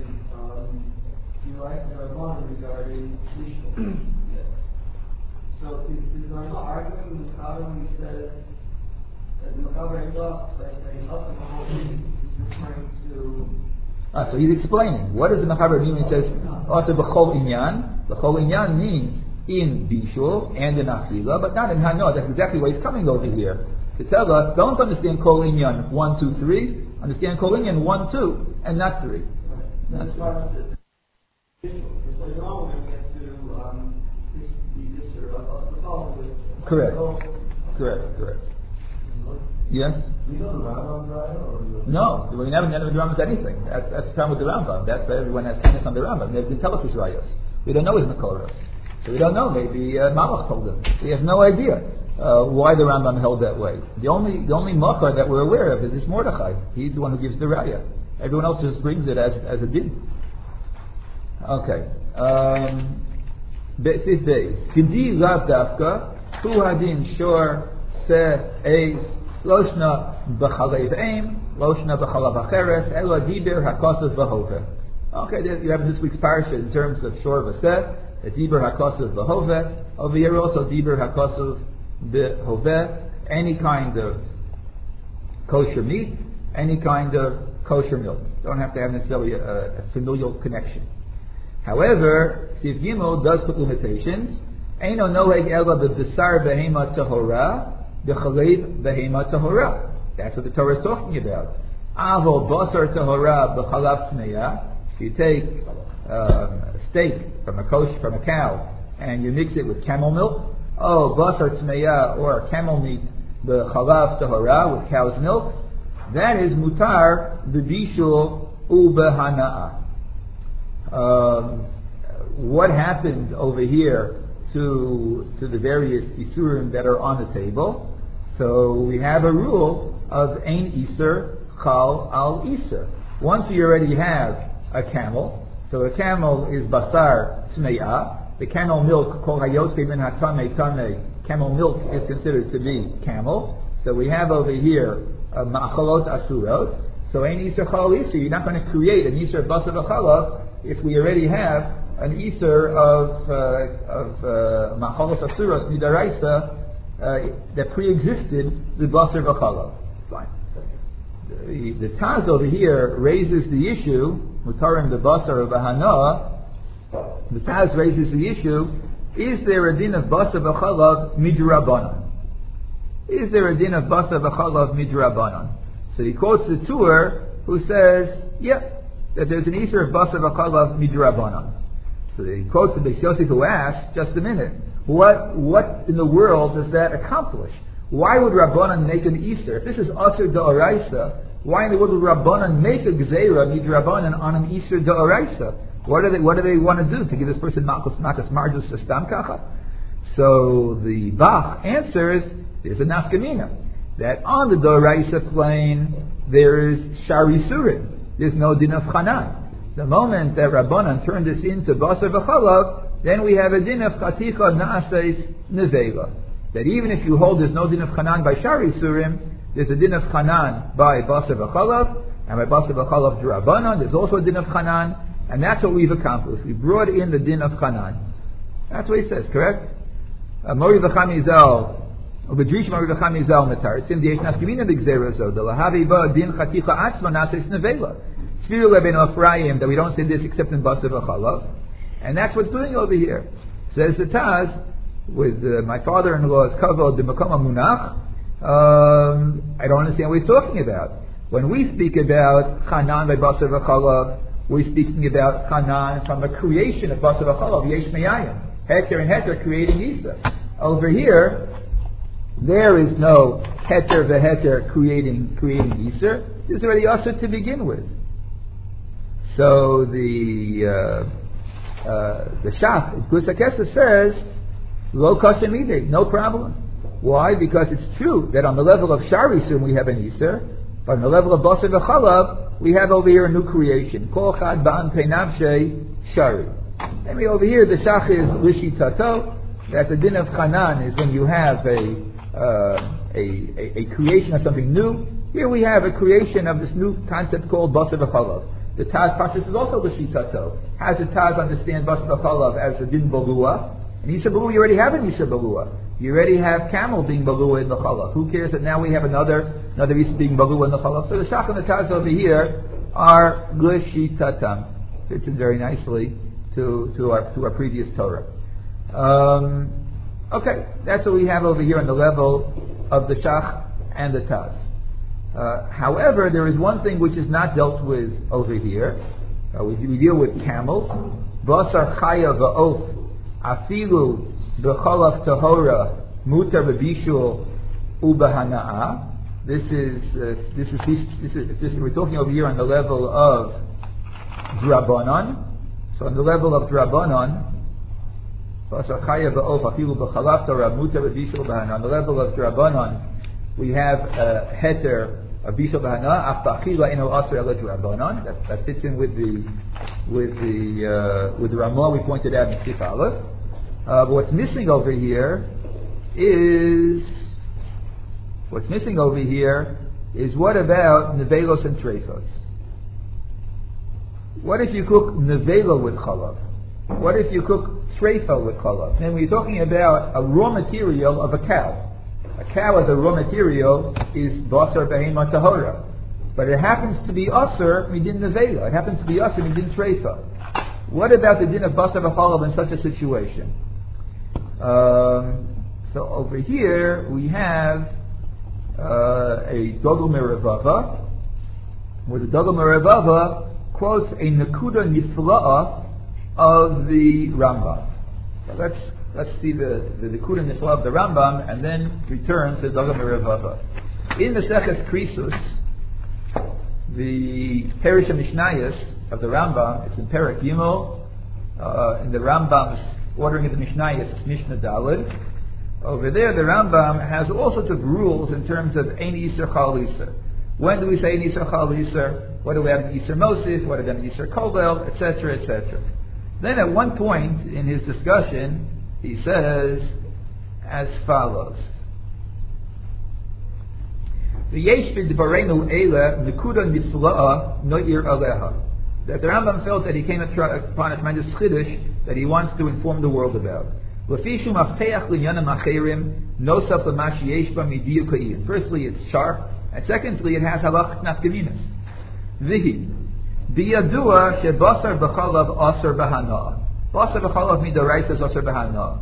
regarding Mishal. So is Rama arguing with Makar when he says that Makar ends up by saying also the whole thing is referring to... So he's explaining. What does the Mechaber mean when he says also B'chol Inyan? B'chol Inyan means in Bishul and in Achila, but not in Hana'ah. That's exactly why he's coming over here. To tell us, don't understand Kol Inyan 1, 2, 3. Understand Kol Inyan 1, 2, and not 3. Not 3. Correct. Yes? We know the Rambam or no, we never the Rambam said anything. That's the problem with the Rambam. That's why everyone has kindness on the Rambam. They didn't tell us his rayos. We don't know his Makoros. So we don't know. Maybe Malach told him. We have no idea why the Rambam held that way. The only makar that we're aware of is this Mordechai. He's the one who gives the raya. Everyone else just brings it as a din. Okay. Sif Beis. K'di lav dafka, hu hadin shor se eis, loshna b'chalev aim, loshna b'chalav acheres, ela diber hakosav b'hoveh. Okay, you have in this week's parasha in terms of shor v'seh, diber hakosav b'hoveh. Over here also diber hakosav b'hoveh. any kind of kosher meat, any kind of kosher milk. Don't have to have necessarily a familial connection. However, Siv Gimel does put limitations. Eino noheg ela b'besar behema tahora, b'chalev behema tahora. That's what the Torah is talking about. Avo basar tahora b'chalav tmeya. If you take steak from a cow and you mix it with camel milk, basar tmeya, or camel meat b'chalav tahora, with cow's milk, that is mutar b'bishul u'b'hana'a. What happens over here to the various isurim that are on the table? So we have a rule of ein iser chal al iser. Once you already have a camel, so a camel is basar tmeya. The camel milk kol hayotze min hatame tame. Camel milk is considered to be camel. So we have over here ma'achalot asurot. So ein iser chal iser. You're not going to create an iser basar v'chalav if we already have an iser of machalos asurot midaraisa that pre-existed the basar v'chalav. Fine. The Taz over here raises the issue, mutarim the basar v'hana. The Taz raises the issue: is there a din of basar v'chalav midrabanan? Is there a din of basar v'chalav midrabanan? So he quotes the Tur, who says, that there's an Isser of basar v'chalav midrabanan. So he quotes the Beis Yosef, who asks, just a minute, what in the world does that accomplish? Why would Rabbanan make an Isser? If this is Asr Da'oraisa, why in the world would Rabbanan make a Gzeira midrabanan on an Isser Da'oraisa? What do they want to do? To give this person Makas Marjus Stam Kacha? So the Bach answers, there's a nafkamina, that on the Da'oraisa plane there is Shari Surim. There's no din of chanan. The moment that Rabbanan turned this into basar v'chalav, then we have a din of chaticha na'aseis nevela. That even if you hold there's no din of chanan by shari surim, there's a din of chanan by basar v'chalav, and by basar v'chalav d'Rabbanan, there's also a din of chanan, and that's what we've accomplished. We brought in the din of chanan. That's what he says, correct? Mori v'cham yizal, ובדריש מרי וחם יזל מתרצים, דיש נפקמינה בגזירה זו, דלהבי בה דין חתיכה עצמה נעשה סנבלה. Sfiru Lebenu Ephraim, that we don't say this except in basar v'chalav. And that's what's doing over here. Says the Taz, with my father-in-law's kavod, the Makom HaMunach, I don't understand what he's talking about. When we speak about Chanan by basar v'chalav, we're speaking about Chanan from the creation of basar v'chalav, Yesh Me'ayim. Heter and Heter creating Isa. Over here, there is no heter v'heter creating Yisr. This is already Yasr to begin with. So the Shach, Gus HaKesef says, Lo kashem idei, no problem. Why? Because it's true that on the level of Shari Surim we have an Yisr, but on the level of basar v'chalav we have over here a new creation. Kol chad ba'an peinavshei Shari. And over here the Shach is Lishi Tato, that the din of Chanan is when you have a creation of something new. Here we have a creation of this new concept called basar v'chalav. The Taz practice is also the Shitato. How does the Taz understand basar v'chalav as a din balua? In Yisr balua you already have an Yisr balua. You already have camel being balua in the chalav. Who cares that now we have another Yisr being balua in the chalav? So the Shach and the Taz over here are l'shitatam. Fits in very nicely to our previous Torah. Okay, that's what we have over here on the level of the Shach and the Taz. However, there is one thing which is not dealt with over here. We deal with camels. Basar chaya va'of afilu b'chalav tahora mutar b'bishul u'b'hana'a. This is we're talking over here on the level of Drabanan. So on the level of Drabanan, on the level of Drabanan, we have heter of bishul b'hana afbachila eno aser ela Drabanan. That fits in with the Ramah we pointed out in Sif Aleph. But what's missing over here is what about nevelos and treifos? What if you cook nevela with chalav? What if you cook treifa with chalav? Then we're talking about a raw material of a cow. A cow as a raw material is basar behema tahora. But it happens to be asur midin nevela. It happens to be asur midin treifa. What about the din of basar v'chalav in such a situation? So over here we have a Dogel Meravava, where the Dogel Meravava quotes a Nakuda Nifla'a of the Rambam. So let's see the Nakuda Nifla'a of the Rambam and then return to Dogel Meravava. In the Seches Krisus, the Perish Mishnayos of the Rambam, it's in Perek Gimel, in the Rambam's ordering of the Mishnayos, it's Mishnah Daled. Over there, the Rambam has all sorts of rules in terms of Ein Iser Chal Iser. When do we say Ein Iser Chal Iser? What do we have in Iser Mosif? What do we have in Iser Kolel? Etc., etc. Then at one point in his discussion, he says as follows. That the Rambam felt that he came upon a tremendous chiddush that he wants to inform the world about. Firstly, it's sharp, and secondly, it has halach nafkaminas. Vihi biyadua shebasar b'chalav asar b'hana. Basar b'chalav midaraisa is asar b'hana.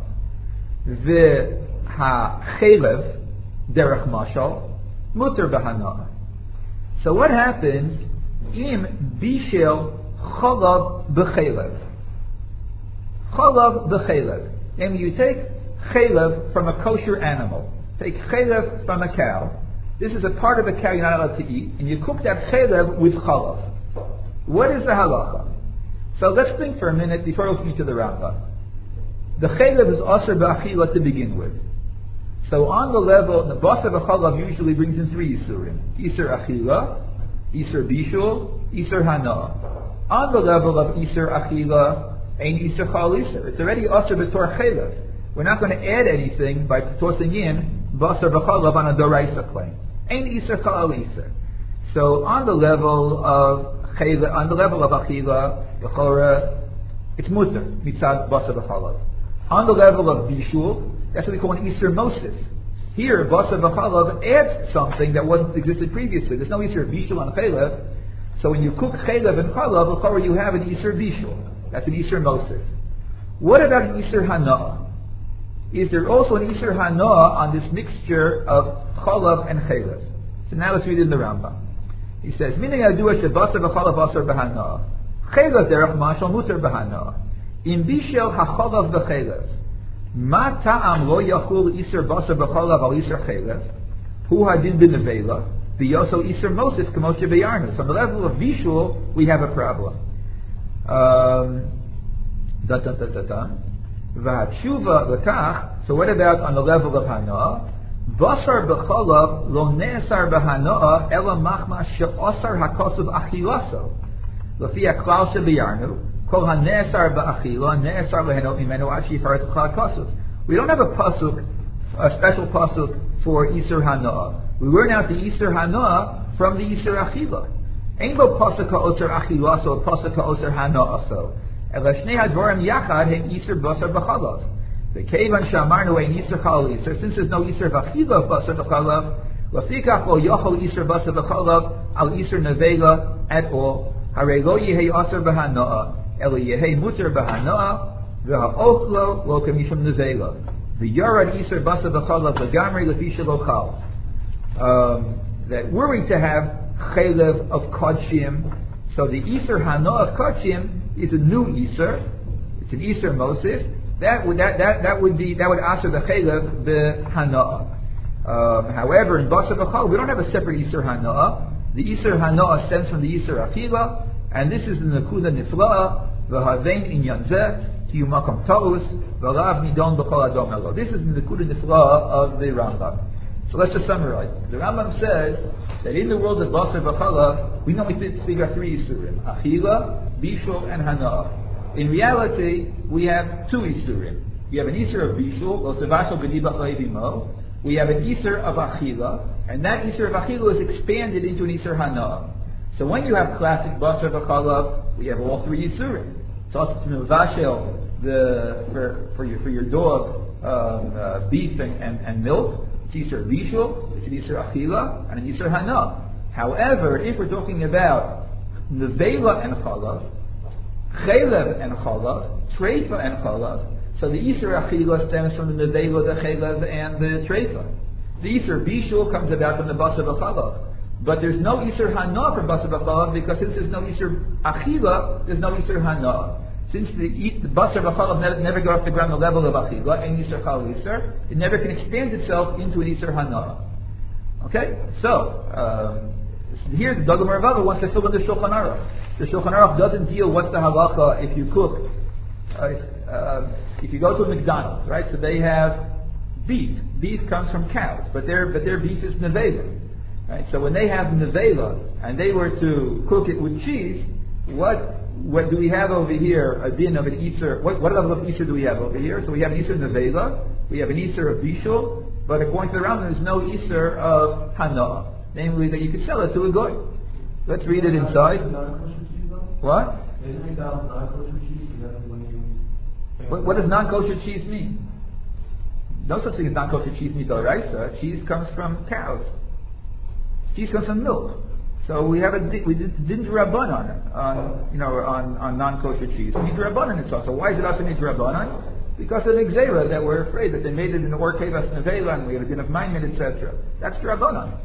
V'hachelev derech mashal muter b'hana. So what happens im bishel chalav b'chelev? Chalav b'chelev. And you take chalev from a kosher animal, take chalev from a cow. This is a part of the cow you're not allowed to eat, and you cook that chalev with chalav. What is the halacha? So let's think for a minute before looking to the Rambam. The chalev is asr b'achila to begin with. So on the level, the basar b'chalav usually brings in three isurim: iser achila, iser bishul, iser hana. On the level of iser achila, Ein Iser Chal Iser. It's already Asr B'tor Chalev. We're not going to add anything by tossing in Basar B'chalav on a Doraisa claim. Ein Iser Chal Iser. So on the level of Chalev, on the level of Achila, B'chora, it's Mutter, Mitzad Basar B'chalav. On the level of Bishul, that's what we call an Iser Mosif. Here, Basar B'chalav adds something that wasn't existed previously. There's no Iser Bishul on Chalev. So when you cook Chalev and Chalav, B'chora, you have an Iser Bishul. That's an Iser Mosif. What about an Iser Hana? Is there also an Iser Hana on this mixture of Chalav and Chalev? So now let's read it in the Rambam. He says, Minei Yadua Shebasar V'chalav Asar B'hana. Chalev derech mashal muter b'hana. Im bishel hachalav v'chalev. Ma ta'am lo yachul Iser Basar B'chalav al Iser Chalev. Hu hadin b'nevela. V'yoso Iser Mosif k'moshe b'yarnu. So on the level of Bishul, we have a problem. V'hatshuva l'kach. So what about on the level of hana? Basar b'chalav lo ne'asar b'hana ela machma she'asar hakosuv achilaso. L'fi ha'klal she'biyarnu kol ha'ne'asar b'achila ne'asar leheno imenu ad she'yifaret l'chal hakosuv. We don't have a pasuk, a special pasuk for Iser Hana. We learn out the Iser Hana from the Iser Achila. Ain't no pasuk ha'oser achila, so a pasuk ha'oser hana also. Ela shnei hadvarim yachad hem iser basar b'chalav. The kevan shamarnu ein iser chal iser. Since there's no iser v'achila basar b'chalav, lafikach lo yachol iser basar b'chalav al iser nevela at all. Harei lo yehei aser b'hana'a, ela yehei muter b'hana'a, v'ha'ochlo lo kamisham nevela. V'yarad iser basar b'chalav v'gamri lefi shelo chal. That were we to have Chalev of Kodshim, so the Iser Hana of Kodshim is a new Iser. It's an Iser Mosif. That would answer the Chalev the Hana. However, in Basar B'chalav we don't have a separate Iser Hana. The Iser Hana stems from the Iser Achila, and this is the Nakuda Nifla'a v'Havein Inyan Zeh Ki Yumakam Taus v'Lav Nidon B'chol Adom Elo. This is the Nakuda Nifla'a of the Rambam. So let's just summarize. The Rambam says that in the world of Basar B'chalav, we normally speak of three Isurim: Achila, Bishul, and Hana. In reality, we have two Isurim. We have an Isur of Bishul, we have an Isur of Achila, and that Isur of Achila is expanded into an Isur Hana. So when you have classic Basar B'chalav, we have all three Isurim. So also to Mevashel, for your dog, beef and milk. It's Yisur Bishul, it's an Yisur Achila, and an Yisur Hana. However, if we're talking about Nevela and Chalav, Chelev and Chalav, Treifa and Chalav, so the Yisur Achila stems from the Nevela, the Chelev, and the Treifa. The Yisur Bishul comes about from the Basar B'Chalav. But there's no Yisur Hana for Basar B'Chalav because since there's no Yisur Achila, there's no Yisur Hana. Since the Basar B'Chalav never go up the ground the level of Achila, and Yisur Chal Yisur, it never can expand itself into an Yisur Hana. Okay? So, here the Dagam Rava wants to fill in the Shulchan Aruch. The Shulchan Aruch doesn't deal what's the halacha if you cook. If you go to a McDonald's, right? So they have beef. Beef comes from cows, but their beef is nevela. Right? So when they have nevela and they were to cook it with cheese, what do we have over here? A din of an Isur. What level of Isur do we have over here? So we have an Isur nevela, we have an Isur of Bishul, but according to the Rambam, there's no Isur of Hana, namely that you could sell it to a goy. Let's read it inside. What? What does non-kosher cheese mean? No such thing as non-kosher cheese midoraisa. Cheese comes from cows. Cheese comes from milk. So we didn't rabbanan on non-kosher cheese. Midrabanan it's also. Why is it also midrabanan? Because of the Xera that we're afraid that they made it in the Or Kevas Nevela and we have a din of Maimon, etc. That's drabanan.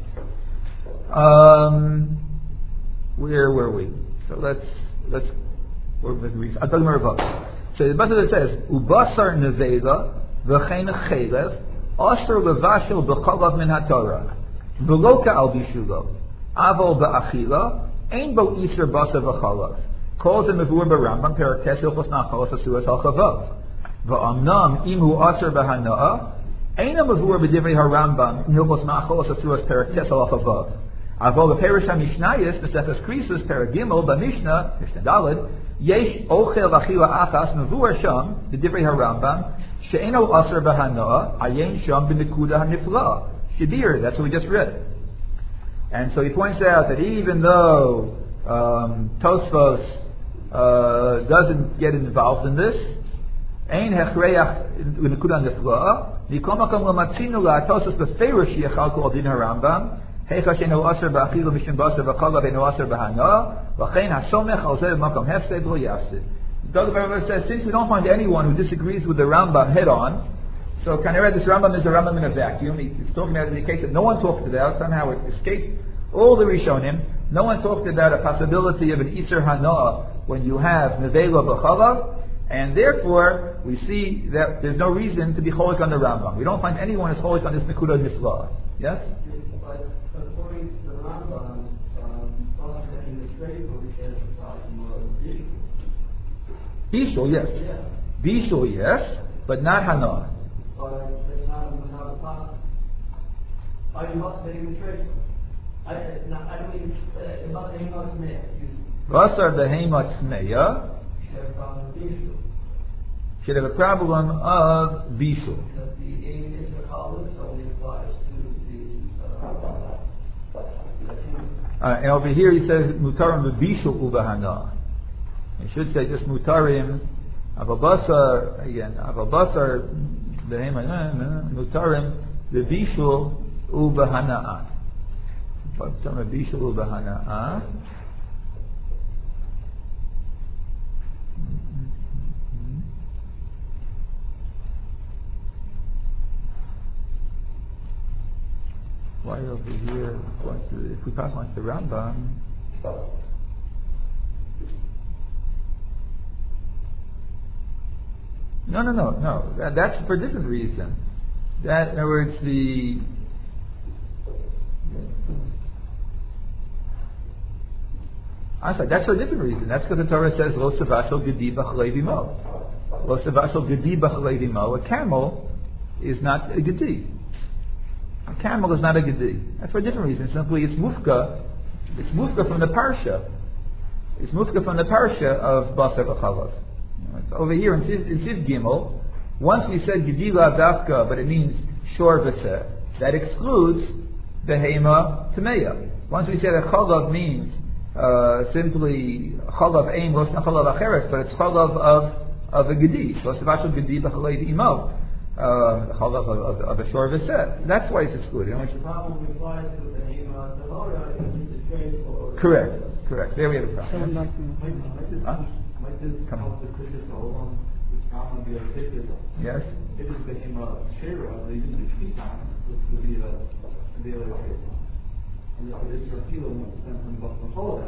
Where were we? So let's we're with Reese. So the Basar says, Ubasar Nevela v'chein chelev asher levashel b'chalav min haTorah v'lo ka'al bishulo avol ba'achila ein bo iser basar v'chalav calls him mevur b'Rambam perak tes hilchos nachos asuas ha'chavav v'amnam imu aser b'hana'a ein mevur b'divrei ha'Rambam hilchos nachos asuas perak tes ha'chavav avol b'perish ha'mishnayis b'sefes krisus perak gimel b'mishnah Mishnah Daled Yesh ochel v'achila achas mevur sham b'divrei ha'Rambam she'eno aser b'hana'a ayin sham b'nekuda ha'nifla shibir. That's what we just read. And so he points out that even though Tosfos doesn't get involved in this, ein hechreach b'nekuda ha'nifla mikol makom l'matzinu la'Tosfos b'feirush yechal kol din ha'Rambam. Since we don't find anyone who disagrees with the Rambam head on, so kind of read this Rambam is a Rambam in a vacuum. He's talking about in the case that no one talked about, somehow it escaped all the Rishonim. No one talked about a possibility of an Isur Hana when you have Nevela B'Chalav, and therefore we see that there's no reason to be cholik on the Rambam. We don't find anyone who's cholik on this Nekuda Nifla. Yes? According to the Rambam, in the trade book says Bishul, yes. Yeah. Bishul, yes, but not Hana. But it's not a possible. I must be in the trade book. I don't even. It must be not me. Excuse me. Basar Behema Tzmeya should have a problem of Bishul. Because the aim is the Kabbalists only applies to and over here he says Mutarim B'Bishul Ubahana. He should say just Mutarim Avabasar again. Avabasar Behema Mutarim B'Bishul Ubahana. Mutarim B'Bishul Ubahana. Why over here? If we pass on to the Rambam, no. That's for a different reason. That, in other words, that's for a different reason. That's because the Torah says Lo Savashal Gedi B'Chalei V'Mo. Lo Savashal Gedi B'Chalei V'Mo. A camel is not a Gedi. A camel is not a gedi. That's for a different reason. Simply, it's mufka. It's mufka from the parsha. It's mufka from the parsha of Basar V'Chalav. Over here in Siv Gimel, once we said gedi la dafka, but it means shor v'seh. That excludes behema tameya. Once we said that chalav means simply chalav ein, lo chalav acheres, but it's chalav of a gedi. So savashal gedi b'chalei v'imo. chalav of a shore v'seh. That's why it's excluded. The problem applies to the Behema Tahora is it's a trade for... Correct. There we have a problem. Might this help the Krishna's hold on this problem be a ticket? Yes? If it's Behema Shira, they use the feet on it, so it's going to be a trade. And if it is your kilo, it's sent from Baha'u'llah,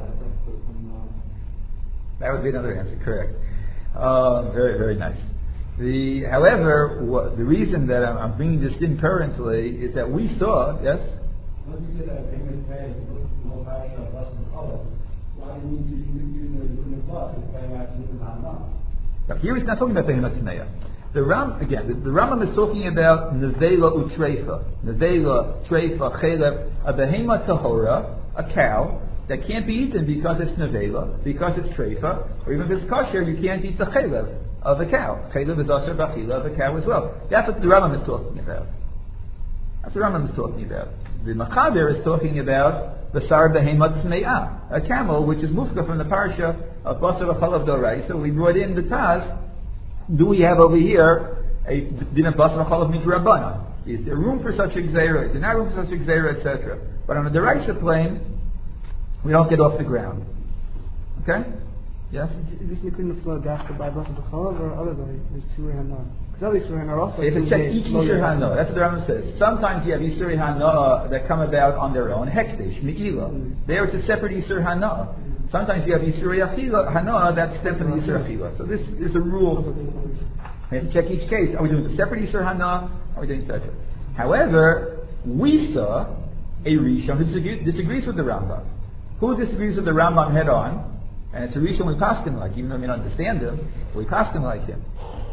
that would be another answer, correct. Very, very nice. However, the reason that I'm bringing this in currently is that we saw, yes? Once you say that payment pay is no fashion of less than color, why do you need to use the plus? It's saying actually not enough. Now here he's not talking about Behemah Tneya. The Rambam is talking about Nevela Utreifa. Nevela, Treifa, Chelev, a Behemah Tahora, a cow, that can't be eaten because it's Nevela, because it's Treifa, or even if it's kosher, you can't eat the Chelev of a cow. Chelev is also Bachila of a cow as well. That's what the Rambam is talking about. That's what Rambam is talking about. The Machaber is talking about Basar Behemah Tme'ah, a camel which is mufka from the parsha of Basar V'chalav Dorai. So we brought in the Taz. Do we have over here a din of Basar V'chalav Midrabana? Is there room for such a gzeira? Is there not room for such a gzeira, etc.? But on the Deraisa plane, we don't get off the ground. Okay? Yes? Is this Nikud Nefla after by Basar B'chalav or other ways? There's two Hana. Because other Isur Hana are also... If it's each Isur Hana, that's what the Rambam says. Sometimes you have Isur Hana that come about on their own. Hekdesh, Me'ila. There it's a separate Isur Hana. Sometimes you have Isur Hana that stem from the Isur Achila. So this is a rule. We have to check each case. Are we doing a separate Isur Hana? Are we doing separate? However, we saw a Rishon who disagrees with the Rambam. Who disagrees with the Rambam head on? And it's a Rishon we paskin like, even though we don't understand him, we paskin like him.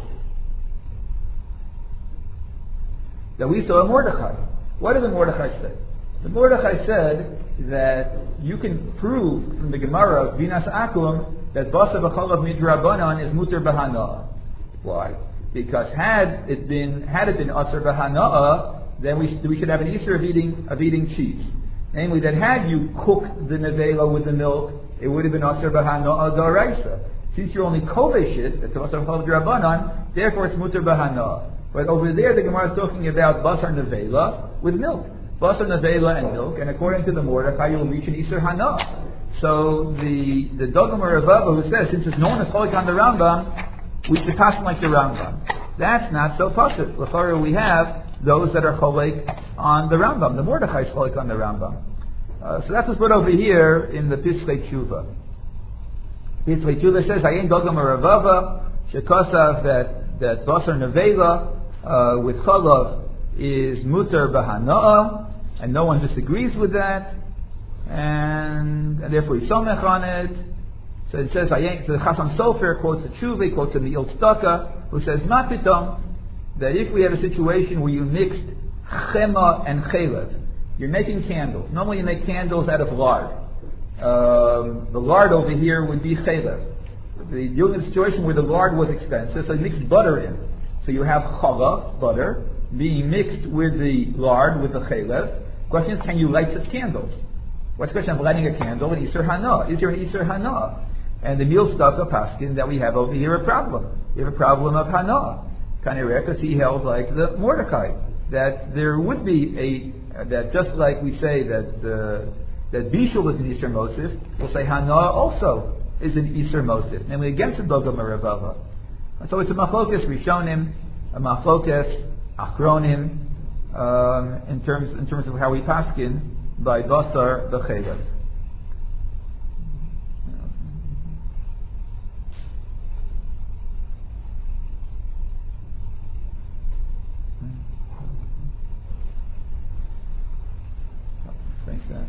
That we saw a Mordechai. What did the Mordechai say? The Mordechai said that you can prove from the Gemara of Binas Akum that Basar V'chalav Midrabanan is Muter B'Hana'ah. Why? Because had it been Asar B'Hana'ah, then we should have an Isur of eating cheese. Namely, that had you cooked the nevela with the milk, it would have been Asar B'Hana'ah D'Oraisa. Since you're only kovesh it, it's Basar V'chalav Midrabanan, therefore it's Muter B'Hana'ah. But over there, the Gemara is talking about Basar Nevela with milk. Basar Nevela and milk, and according to the Mordechai, you'll reach an Isur Hana. So the Dogma Ravava who says, since there's no one that's cholik on the Rambam, we should pass like the Rambam. That's not so possible. L'chara we have those that are cholik on the Rambam. The Mordechai is cholik on the Rambam. So that's what's put over here in the Pischei Tshuva. Pischei Tshuva says, Ayin Dogma Ravava, shekosav that Basar Nevela with chalav is muter b'hana'ah, and no one disagrees with that, and therefore he's somech on it. So it says, so the Chasam Sofer quotes the Tshuva, quotes the Me'il Tzedakah, who says, not pitom, that if we have a situation where you mixed chema and chelev, you're making candles. Normally you make candles out of lard. The lard over here would be chelev. You're in a situation where the lard was expensive, so you mixed butter in. So you have challah, butter, being mixed with the lard, with the chelev. Question is, can you light such candles? What's the question of lighting a candle? An Isur Hana. Is there an Isur Hana? And the Me'il Tzedakah paskin that we have over here a problem. We have a problem of Hana. Kanireh, because he held like the Mordechai, that there would be that just like we say that Bishul is an Isur Mosif, we'll say Hana also is an Isur Mosif, namely against the Dogma Ravava. So it's a machlokas Rishonim, a machlokas Achronim, in terms of how we paskin by Basar B'Chelev. Thanks, that.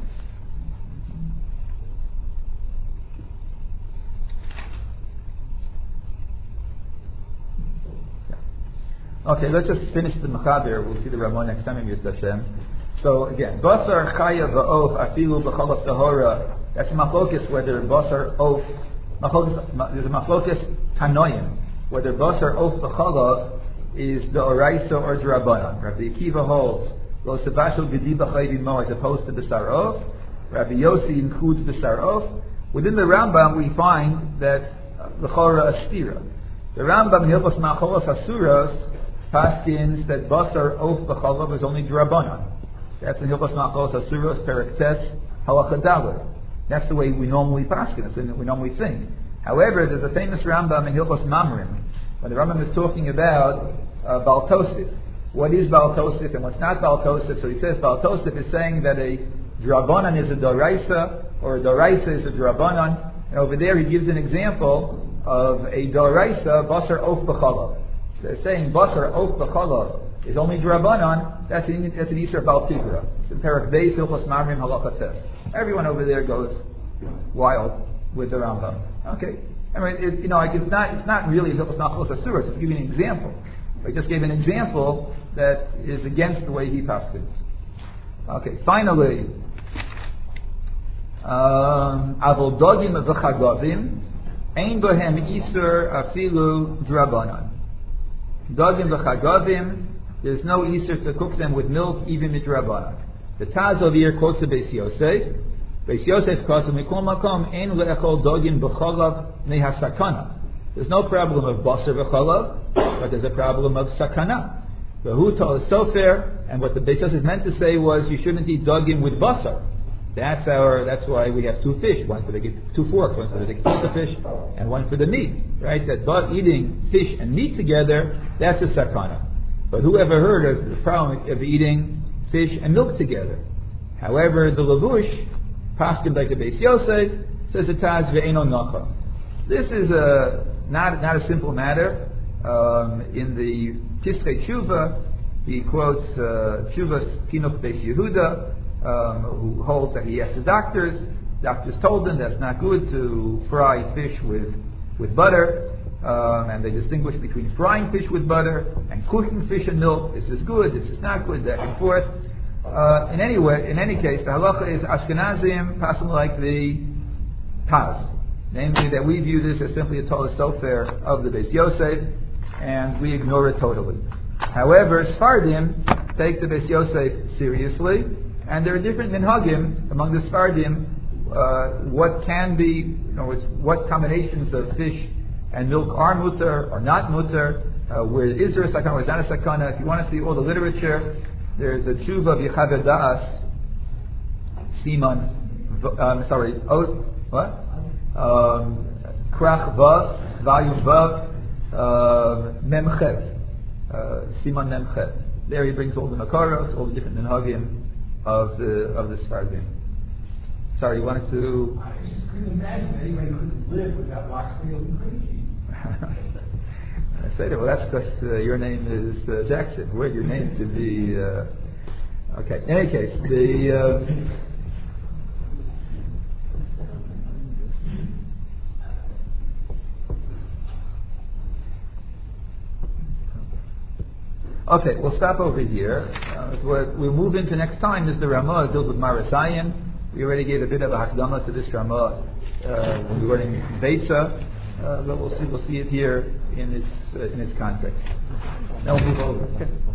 Okay, let's just finish the Machaber. We'll see the Ramon next time in Yitz Hashem. So again, Basar Chaya V'Of Afilu B'Chalav Tahora. That's a machlokas whether Basar Of. There's a machlokas Tanoim whether Basar Of B'Chalav is the Oraisa or D'Rabbanan. Rabbi Akiva holds Lo Sebashel Gedi B'Chaydim Mo as opposed to Basar Of. Rabbi Yossi includes Basar Of. Within the Rambam we find that L'Chora Astira. The Rambam in Hilchos Machalos Asuros paskins that basar of b'chalav is only drabanan. That's in Hilchos Machlos Asuros Perek Tes Halacha Daled. That's the way we normally paskin. That's the way we normally think. However, there's a famous Rambam in Hilchos Mamrim when the Rambam is talking about Baal Tosif. What is Baal Tosif and what's not Baal Tosif? So he says Baal Tosif is saying that a drabanan is a doraisa or a doraisa is a drabanan. And over there he gives an example of a doraisa basar of b'chalav. So saying basar of b'chalav is only drabanan. That's an Isser Baal Tigra. It's in Perek Beis Hilchos Mamrim Halacha Tes. Everyone over there goes wild with the Rambam. Okay, I mean, it's not really Hilchos Machlos Asuros. Just giving an example. I just gave an example that is against the way he paskins. Okay, finally, Avododim v'chagavim ein bohem Isser afilu drabanan. Dodim v'chagavim, there's no Isser to cook them with milk, even midrabanan. The Taz over here quotes the Beis Yosef. Beis Yosef quotes the Mikol Makom ein le'echol dogim b'chalav nehasakana. There's no problem of basar v'chalav, but there's a problem of sakana. The Huta is sofer, and what the Beis Yosef meant to say was you shouldn't eat dogim with basar. That's why we have two fish. One for the two forks, one for the fish, and one for the meat. Right? That eating fish and meat together, that's a sakana. But who ever heard of the problem of eating fish and milk together? However, the Lavush, paskin like the Beis Yosef, says it has ve'eno nacha. This is not a simple matter. In the Tisrei Tshuva, he quotes Tshuvas Pinuk Beis Yehuda, who holds that he asked the doctors. Doctors told him that's not good to fry fish with butter. And they distinguish between frying fish with butter and cooking fish and milk. This is good, this is not good, back and forth. In any case, the halacha is Ashkenazim passing like the Taz. Namely, that we view this as simply a Torah Sofer of the Beis Yosef, and we ignore it totally. However, Sfardim take the Beis Yosef seriously, and there are different minhagim among the Sfardim. What can be, what combinations of fish and milk are mutter or not mutter, where is there a sakana, where is not a sakana. If you want to see all the literature, there's a tshuva of Yechavet Da'as, Krach Vav, Volume Vav, Memchet, Siman Memchet. There he brings all the makaros, all the different minhagim of the Sfardim. Sorry, you wanted to... I just couldn't imagine anybody couldn't live without lox wheels and cream cheese. I say that, well, that's because your name is Jackson. Where your name to be... Okay, in any case, Okay, we'll stop over here. What we'll move into next time is the Ramah deals with Marasayan. We already gave a bit of a hakdama to this Ramah when we were in Beitza, but we'll see it here in its context. Now we'll move over. Okay.